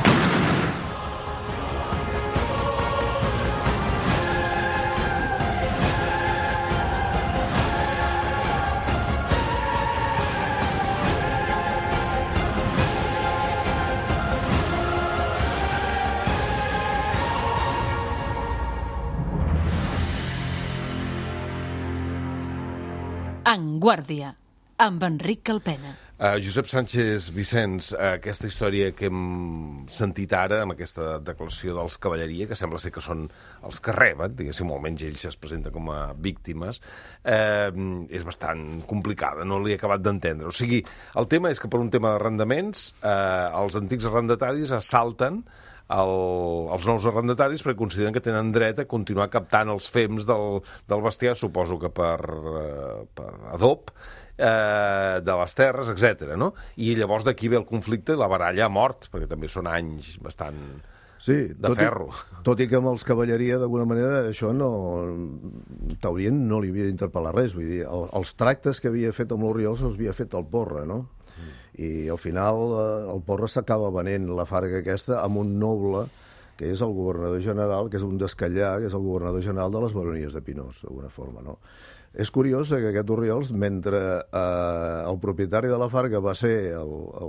En Guàrdia, amb Enric Calpena. Uh, Josep Sánchez Vicenç, uh, aquesta història que hem sentit ara, amb aquesta declaració dels cavalleria, que sembla ser que són els que reben, diguéssim, almenys ells es presenten com a víctimes, uh, és bastant complicada, no l'he acabat d'entendre. O sigui, el tema és que per un tema d'arrendaments, uh, els antics arrendataris assalten el, els nous arrendataris perquè consideren que tenen dret a continuar captant els fems del, del bestiar, suposo que per, uh, per adob, eh, de les terres, etcètera, no? I llavors d'aquí ve el conflicte i la baralla a mort, perquè també són anys bastant sí, de tot ferro. I, tot i que amb els cavalleria, d'alguna manera, això no... Taurient no li havia d'interpel·lar res, vull dir, el, els tractes que havia fet amb l'Orriols els havia fet el Porra, no? I al final eh, el Porra s'acaba venent la farga aquesta amb un noble que és el governador general, que és un descallà, que és el governador general de les baronies de Pinós, d'alguna forma, no? És curiós que aquest Orriols, mentre eh, el propietari de la farga va ser el, el,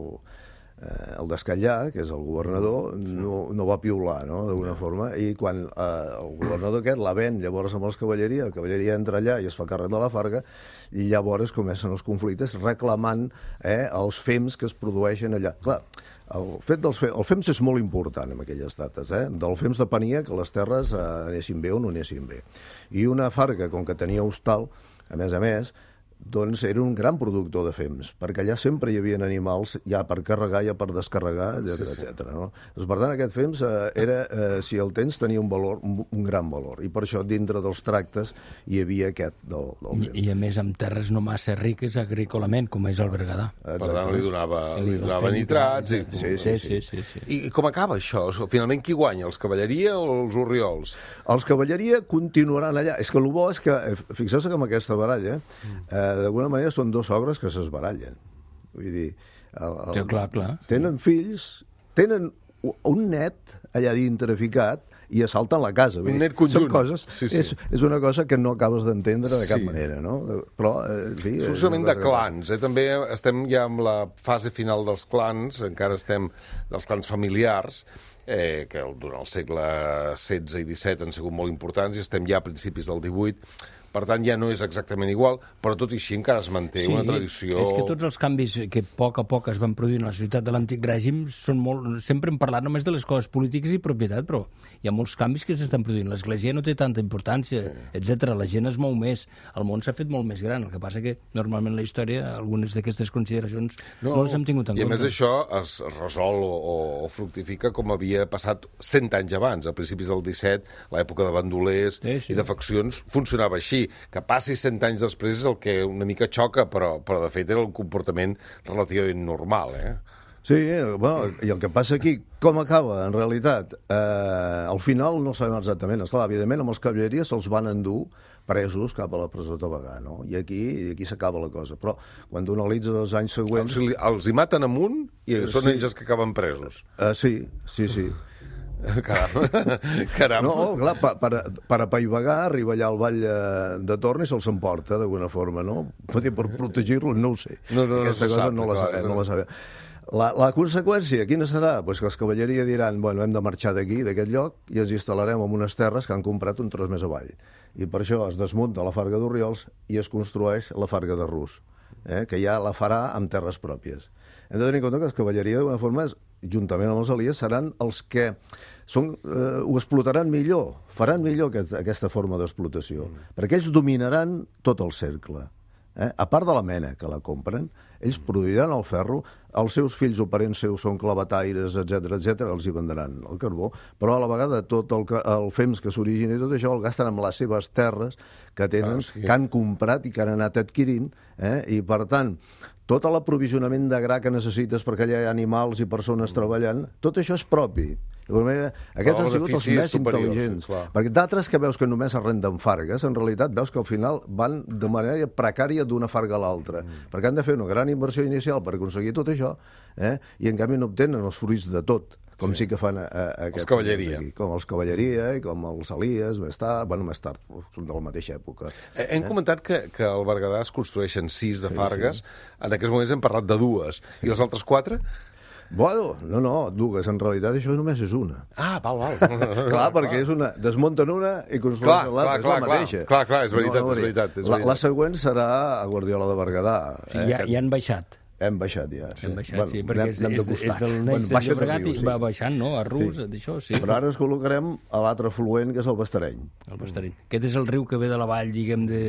eh, el descallà, que és el governador, no, no va piular, no?, d'alguna forma, i quan eh, el governador aquest la ven llavors amb els cavalleria, el cavalleria entra allà i es fa càrrec de la farga, i llavors comencen els conflictes reclamant eh, els fems que es produeixen allà. Clar, el fet dels fems, el fems és molt important en aquelles dates, eh? Del fems depenia que les terres eh, anessin bé o no anessin bé. I una farga, com que tenia hostal, a més a més, doncs era un gran productor de fems, perquè allà sempre hi havia animals ja per carregar, ja per descarregar, etcètera, sí, sí. etcètera, no? Doncs, per tant, aquest fems, eh, era, eh, si el tens, tenia un valor, un, un gran valor, i per això dintre dels tractes hi havia aquest del, del fems. I, I a més amb terres no massa riques agrícolament, com és el Berguedà. Per tant, li donava, li donava nitrats. I... Sí, sí, sí, sí, sí. I com acaba això? Finalment, qui guanya? Els cavalleria o els Orriols? Els cavalleria continuaran allà. És que el bo és que, fixeu-se que amb aquesta baralla, eh, d'alguna manera són dos ogres que s'esbarallen. Vull dir, el, el, sí, clar, clar. Tenen fills, tenen un net allà dintre ficat i assalten la casa. Vull un dir, net conjunt. Són coses, sí, sí. És, és una cosa que no acabes d'entendre de cap sí. manera, no? Però, en fi... Solament de clans, eh? També estem ja amb la fase final dels clans, encara estem dels clans familiars, eh, que durant el segle setze i disset han sigut molt importants, i estem ja a principis del divuit. Per tant, ja no és exactament igual, però tot i així encara es manté sí, una tradició... És que tots els canvis que a poc a poc es van produir en la societat de l'antic règim són molt... Sempre hem parlat només de les coses polítiques i propietat, però hi ha molts canvis que s'estan produint. L'església no té tanta importància, sí. etcètera. La gent es mou més. El món s'ha fet molt més gran. El que passa que normalment la història, algunes d'aquestes consideracions no, no les hem tingut en compte. I a compte. més això es resol o, o fructifica com havia passat cent anys abans. A principis del disset, l'època de bandolers sí, sí. i de faccions, funcionava així. Que passi cent anys després és el que una mica xoca, però, però de fet era un comportament relativament normal, eh? Sí, bueno, i el que passa aquí, com acaba, en realitat? Eh, al final no sabem exactament. Esclar, evidentment, amb els cavalleries se'ls van endur presos cap a la presó de Bagà, no? I aquí, i aquí s'acaba la cosa. Però quan tu analitzes els anys següents... O sigui, els hi maten amunt i són Sí. ells els que acaben presos. Eh, sí, sí, sí. Caram. Caram. No, clar, per, per, per apaivagar, arriba allà al Vall eh, de Torn i se'ls emporta, d'alguna forma, no? Pot dir, per protegir-los, no ho sé. No, no, no Aquesta se cosa sap, no la clar, sabem, és- no la sabem. La, la conseqüència, quina serà? Pues que els cavalleria diran, bueno, hem de marxar d'aquí, d'aquest lloc, i ens instal·larem en unes terres que han comprat un tros més avall. I per això es desmunta la Farga d'Orriols i es construeix la Farga de Rus, eh, que ja la farà amb terres pròpies. Hem de tenir en compte que els cavalleria, d'alguna forma, juntament amb els alies, seran els que són, eh, ho explotaran millor, faran millor aquest, aquesta forma d'explotació, mm. perquè ells dominaran tot el cercle. Eh? A part de la mena que la compren, ells produiran el ferro, els seus fills o parents seus són clavataires, etcètera, etcètera, els hi vendran el carbó, però a la vegada tot el, que, el fems que s'origina i tot això el gasten amb les seves terres que tenen, Ah, sí. que han comprat i que han anat adquirint, eh? I per tant, tot l'aprovisionament de gra que necessites perquè allà hi ha animals i persones treballant, tot això és propi. D'alguna manera, aquests El han sigut els benefici és més superior, intel·ligents. sí, clar. Perquè d'altres que veus que només arrenden fargues, en realitat veus que al final van de manera precària d'una farga a l'altra, mm. perquè han de fer una gran inversió inicial per aconseguir tot això, eh? I en canvi no obtenen els fruits de tot, com sí, sí que fan a, a, a aquests cavalleria. aquí, com els cavalleria i com els alies, més tard, bueno, més tard, són de la mateixa època. Eh, Hem comentat que, que al Berguedà es construeixen sis de fargues, en aquests moments hem parlat de dues, i les altres quatre? Bueno, no, no, dues, en realitat això només és una. Ah, val, val. Clar, perquè és una, desmunten una i Clar, construeixen l'altra, clar, és la clar, mateixa. clar, clar, és veritat, no és veritat, és La, la veritat. següent serà a Guardiola de Berguedà. Sí, ja, ja han baixat. Hem baixat ja. Hem baixat, sí, perquè és, anem de és, és costat. del Bueno, Neix de baixa de Llobregat riu, i sí, va sí. baixant, no? A Rus, Sí. d'això, sí. Però ara ens col·locarem a l'altre afluent, que és el Bastareny. El Bastareny. Aquest és el riu que ve de la vall, diguem, de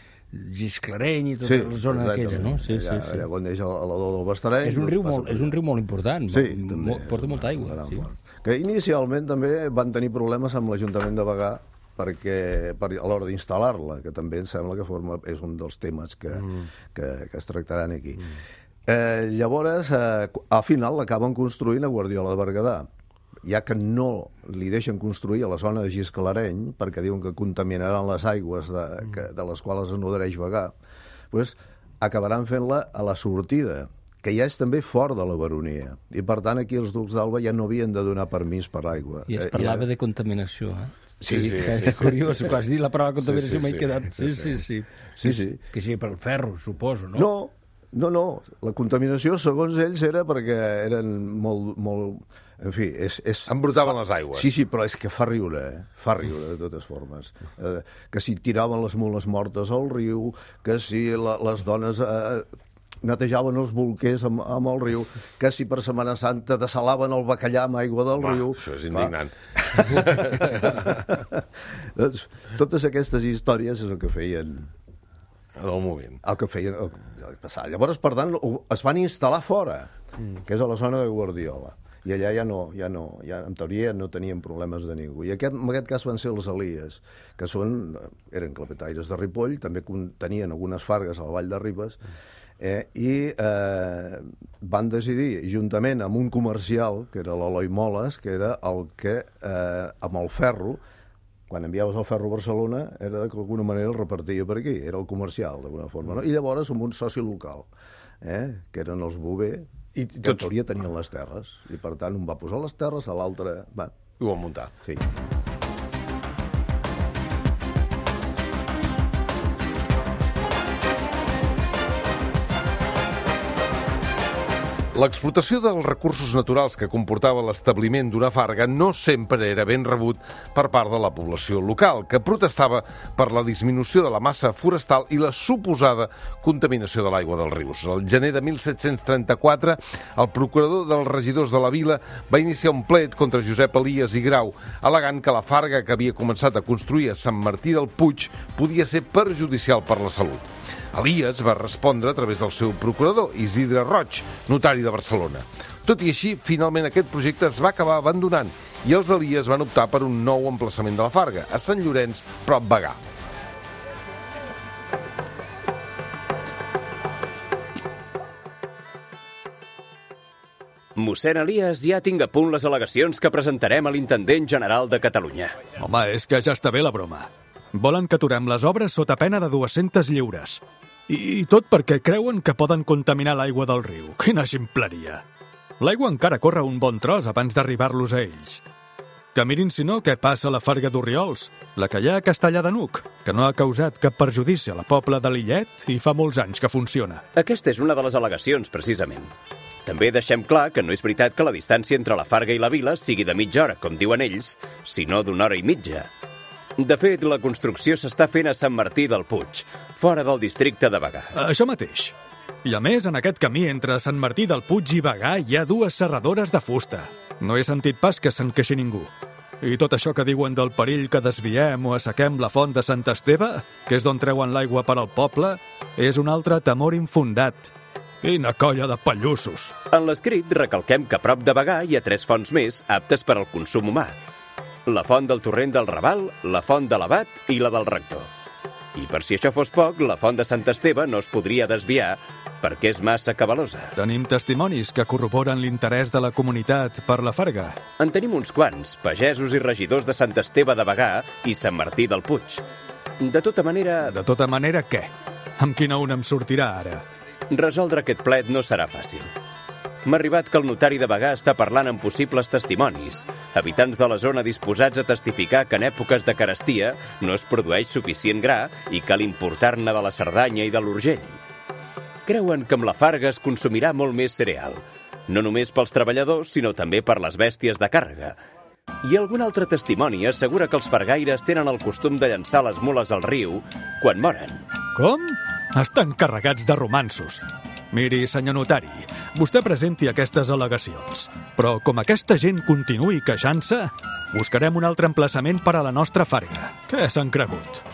Gisclareny i tota Sí, la zona exactament. aquella, no? Sí, allà, sí, sí. allà on neix el, el del Bastareny. És un, doncs riu passa molt, per és un allà. riu molt important, Sí, mo- també. porta molta aigua. Gran Sí. font. Que inicialment també van tenir problemes amb l'Ajuntament de Bagà perquè per, a l'hora d'instal·lar-la, que també em sembla que forma, és un dels temes que, mm. que, que es tractaran aquí. Mm. Eh, llavors, eh, al final l'acaben construint a Guardiola de Berguedà, ja que no li deixen construir a la zona de Gisclareny, perquè diuen que contaminaran les aigües de, que, de les quals es nodreix Bagà, doncs acabaran fent-la a la sortida, que ja és també fort de la baronia. I, per tant, aquí els ducs d'Alba ja no havien de donar permís per aigua. I es Eh, parlava ja... de contaminació, eh? Sí, sí, Que sí, és curiós, quan has dit la paraula contaminació Sí, sí, m'he sí. quedat... Sí, sí, sí. Sí, sí. Que sí, pel ferro, suposo, no? No, no, no. La contaminació, segons ells, era perquè eren molt... molt... En fi, és... és... Embrutaven les aigües. Sí, sí, però és que fa riure, eh? Fa riure, de totes formes. Eh, que si tiraven les mules mortes al riu, que si la, les dones... Eh, netejaven els bolquers amb, amb el riu, que si per Setmana Santa dessalaven el bacallà amb aigua del Va, riu... això és indignant. Doncs, totes aquestes històries és el que feien Del moment. el que feien el, el passar. Llavors, per tant, ho- es van instal·lar fora, mm. que és a la zona de Guardiola. I allà ja no, ja no, ja, en teoria no tenien problemes de ningú. I aquest, en aquest cas van ser els Elies, que són, eren clapetaires de Ripoll, també tenien algunes fargues a la Vall de Ribes, eh, i eh, van decidir, juntament amb un comercial, que era l'Eloi Moles, que era el que, eh, amb el ferro, quan enviaves el ferro a Barcelona, era que d'alguna manera el repartia per aquí, era el comercial, d'alguna forma. No? I llavors amb un soci local, eh, que eren els Bové, I que en tots- teoria tenien les terres. I per tant, un va posar les terres, a l'altre... Va, Ho van muntar. sí. L'explotació dels recursos naturals que comportava l'establiment d'una farga no sempre era ben rebut per part de la població local, que protestava per la disminució de la massa forestal i la suposada contaminació de l'aigua dels rius. El gener de mil set-cents trenta-quatre, el procurador dels regidors de la vila va iniciar un plet contra Josep Elies i Grau, al·legant que la farga que havia començat a construir a Sant Martí del Puig podia ser perjudicial per la salut. Elies va respondre a través del seu procurador, Isidre Roig, notari de Barcelona. Tot i així, finalment aquest projecte es va acabar abandonant i els Elies van optar per un nou emplaçament de la farga, a Sant Llorenç, prop Bagà. Mossèn Elias, ja tinc a punt les al·legacions que presentarem a l'intendent general de Catalunya. Home, és que ja està bé la broma. Volen que aturem les obres sota pena de dues-centes lliures. I tot perquè creuen que poden contaminar l'aigua del riu. Quina ximpleria. L'aigua encara corre un bon tros abans d'arribar-los a ells. Que mirin, si no, què passa a la Farga d'Orriols, la que hi ha a Castellar de Nuc, que no ha causat cap perjudici a la pobla de l'Illet i fa molts anys que funciona. Aquesta és una de les al·legacions, precisament. També deixem clar que no és veritat que la distància entre la Farga i la vila sigui de mitja hora, com diuen ells, sinó d'una hora i mitja. De fet, la construcció s'està fent a Sant Martí del Puig, fora del districte de Bagà. Això mateix. I a més, en aquest camí entre Sant Martí del Puig i Bagà hi ha dues serradores de fusta. No he sentit pas que se'n queixi ningú. I tot això que diuen del perill que desviem o assequem la font de Sant Esteve, que és d'on treuen l'aigua per al poble, és un altre temor infundat. Quina colla de pallussos! En l'escrit recalquem que a prop de Bagà hi ha tres fonts més aptes per al consum humà. La font del torrent del Raval, la font de l'Abat i la del Rector. I per si això fos poc, la font de Sant Esteve no es podria desviar perquè és massa cabalosa. Tenim testimonis que corroboren l'interès de la comunitat per la Farga. En tenim uns quants, pagesos i regidors de Sant Esteve de Bagà i Sant Martí del Puig. De tota manera... De tota manera, què? Amb quina una em sortirà ara? Resoldre aquest plet no serà fàcil. M'ha arribat que el notari de Bagà està parlant amb possibles testimonis, habitants de la zona disposats a testificar que en èpoques de carestia no es produeix suficient gra i cal importar-ne de la Cerdanya i de l'Urgell. Creuen que amb la Farga es consumirà molt més cereal, no només pels treballadors, sinó també per les bèsties de càrrega. I algun altre testimoni assegura que els fargaires tenen el costum de llançar les mules al riu quan moren. Com? Estan carregats de romanços. Miri, senyor notari, vostè presenti aquestes al·legacions. Però com aquesta gent continuï queixant-se, buscarem un altre emplaçament per a la nostra Farga. Què s'han cregut?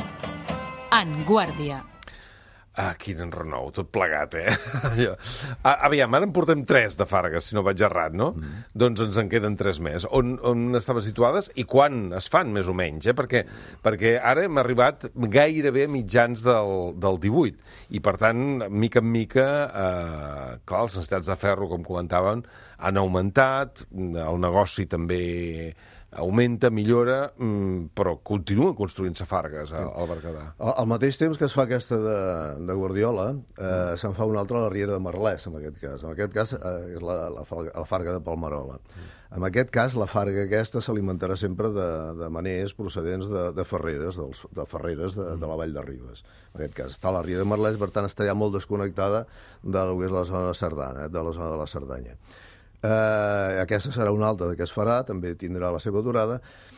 En Guàrdia. Ah, quin enrenou, tot plegat, eh? ah, aviam, ara en portem tres de Fargues, si no vaig errat, no? Mm. Doncs ens en queden tres més. On, on estaven situades i quan es fan, més o menys, eh? Perquè, perquè ara hem arribat gairebé a mitjans del, del divuit. I, per tant, mica en mica, eh, clar, les necessitats de ferro, com comentaven, han augmentat, el negoci també augmenta, millora, però continua construint-se Fargues al Berguedà. Al, al mateix temps que es fa aquesta de, de Guardiola, eh, se'n fa una altra a la Riera de Merlès, en aquest cas. En aquest cas eh, és la, la, la Farga de Palmerola. En aquest cas, la Farga aquesta s'alimentarà sempre de, de maners procedents de, de Ferreres, dels, de Ferreres de, de la Vall de Ribes. En aquest cas està la Riera de Merlès, per tant està ja molt desconnectada de lo que és la zona de Cerdanya, de la zona de la Cerdanya. Uh, aquesta serà una altra que es farà, també tindrà la seva durada,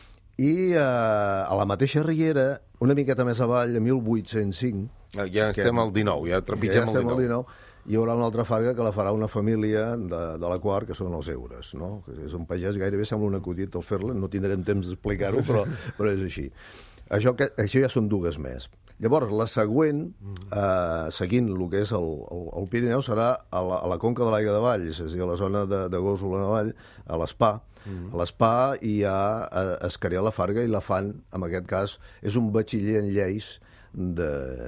i uh, a la mateixa Riera, una miqueta més avall, a mil vuit-cents cinc... Ja estem al dinou, ja trepitgem ja el dinou. Hi haurà una altra Farga que la farà una família de, de la Quart, que són els Eures, no? Que és un pagès, gairebé sembla un acudit al fer-la, no tindrem temps d'explicar-ho, però, però és així. Això, que, això ja són dues més. Llavors, la següent, eh, seguint el que és el, el, el Pirineu, serà a la, a la conca de l'Aigua de Valls, és a dir, a la zona de, de Gósol a Navall, a l'Espà. Mm. A l'Espà hi ha eh, es crea la Farga i la fan, en aquest cas, és un batxiller en lleis de,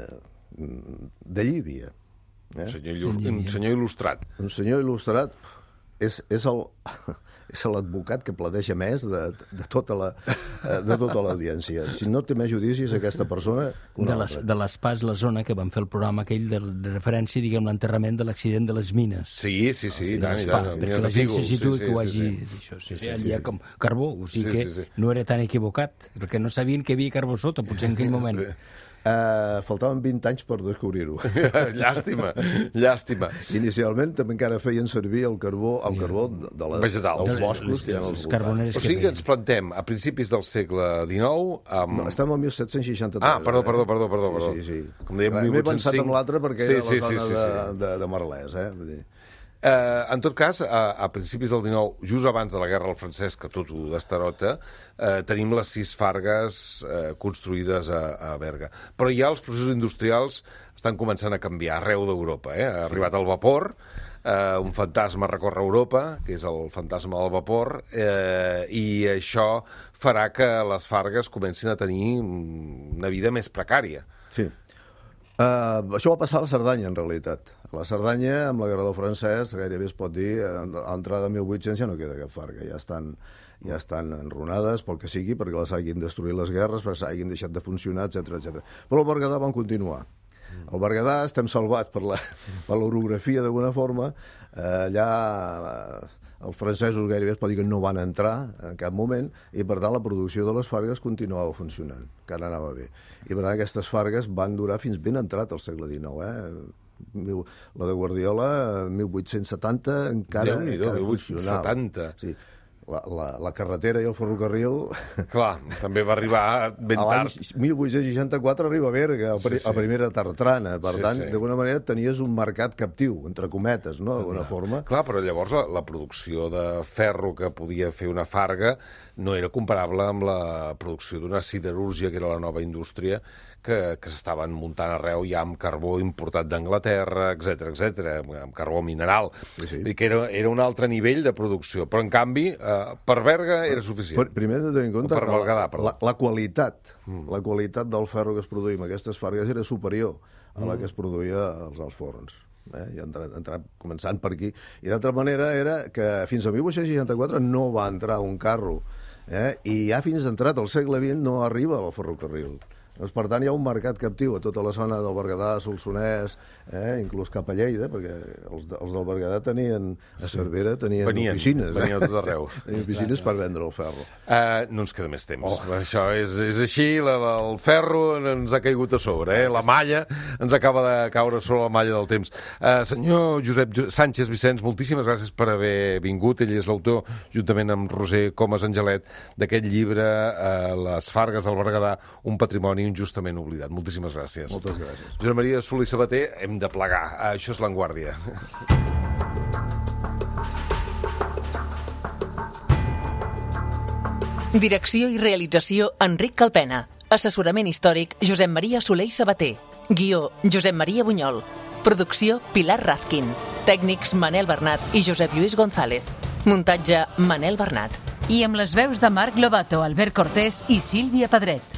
de Llívia. Eh? Un, senyor il·lust... un senyor il·lustrat. Un senyor il·lustrat és, és el... és l'advocat que plateja més de, de tota la, de tota l'audiència. Si no té més judicis, aquesta persona... De les, de les Pas, la zona que van fer el programa aquell de, de referència, diguem, l'enterrament de l'accident de les mines. Sí, sí, sí, de tant, les i tant. Perquè la gent se situa sí, que ho sí, hagi... sí. Això, sí, sí, allà com carbó, o sigui sí, que sí, sí. no era tan equivocat, perquè no sabien que hi havia carbó sota, potser en aquell moment. Sí. Uh, faltaven vint anys per descobrir-ho. Llàstima, llàstima. Inicialment també encara feien servir el carbó, el carbó de les, vegetals, dels boscos. Les, les, les carboneres. O sigui que ens plantem a principis del segle dinou... Amb... No, estem al mil set-cents seixanta-tres. Ah, perdó, perdó, perdó. perdó, perdó. Sí, sí, sí. Com dèiem, M'he pensat en l'altre perquè sí, era sí, la zona sí, sí, sí. de, de, de Merlès, eh? Vull dir... Eh, en tot cas, a, a principis del dinou, just abans de la Guerra del Francès, que tot ho destarota, eh, tenim les sis Fargues eh, construïdes a, a Berga. Però ja els processos industrials estan començant a canviar arreu d'Europa. Eh? Ha arribat el vapor, eh, un fantasma recorre Europa, que és el fantasma del vapor, eh, i això farà que les Fargues comencin a tenir una vida més precària. Sí. Uh, això va passar a la Cerdanya, en realitat. A la Cerdanya, amb l'agarrador francès, gairebé es pot dir, a l'entrada de mil vuit-cents ja no queda cap farga, ja estan, ja estan enrunades pel que sigui, perquè les hagin destruït les guerres, perquè s'hagin deixat de funcionar, etcètera, etcètera. Però el Berguedà van continuar. Al Berguedà estem salvats per la, per l'orografia d'alguna forma. Eh, allà eh, els francesos gairebé es pot dir que no van entrar en cap moment i per tant la producció de les fargues continuava funcionant, que ara anava bé. I per tant aquestes fargues van durar fins ben entrat al segle dinou. Eh? La de Guardiola, mil vuit-cents setanta, encara, encara mil vuit-cents setanta. Sí. La, la, la carretera i el ferrocarril... Clar, també va arribar ben tard. L'any mil vuit-cents seixanta-quatre arriba a Berga, a sí, sí. primera tartrana. Per sí, tant, sí. d'alguna manera tenies un mercat captiu, entre cometes, no?, d'alguna forma. Clar, però llavors la, la producció de ferro que podia fer una farga no era comparable amb la producció d'una siderúrgia, que era la nova indústria, que, que s'estaven muntant arreu ja amb carbó importat d'Anglaterra, etcètera, etcètera, amb carbó mineral. Sí, sí. I que era, era un altre nivell de producció. Però, en canvi, eh, per Berga era suficient. Per, primer de tenir en compte per Berguedà, que la, la, qualitat, mm. la qualitat del ferro que es produïa amb aquestes fargues era superior a la que es produïa als, als forns. Eh? I entrat, entrat, començant per aquí. I d'altra manera era que fins a mil vuit-cents seixanta-quatre no va entrar un carro, eh? I ja fins entrat al segle vint no arriba al ferrocarril. Doncs, per tant, hi ha un mercat captiu a tota la zona del Berguedà, Solsonès, eh, inclús cap a Lleida, perquè els, de, els del Berguedà tenien, a Cervera, tenien venien, oficines. Venien eh? tot arreu. Tenien oficines per vendre el ferro. Uh, no ens queda més temps. Oh. Això és, és així, la, la, el ferro ens ha caigut a sobre, eh? La malla ens acaba de caure sobre la malla del temps. Uh, senyor Josep Sánchez Vicenç, moltíssimes gràcies per haver vingut. Ell és l'autor, juntament amb Roser Comas Angelet, d'aquest llibre, uh, Les Fargues del Berguedà, un patrimoni injustament oblidat. Moltíssimes gràcies. Moltes gràcies. Josep Maria Solé Sabater, hem de plegar. Això és La Vanguardia. Direcció i realització Enric Calpena. Assessorament històric Josep Maria Solé Sabater. Guió Josep Maria Bunyol. Producció Pilar Razkin. Tècnics Manel Bernat i Josep Lluís González. Muntatge Manel Bernat. I amb les veus de Marc Lobato, Albert Cortés i Sílvia Pedret.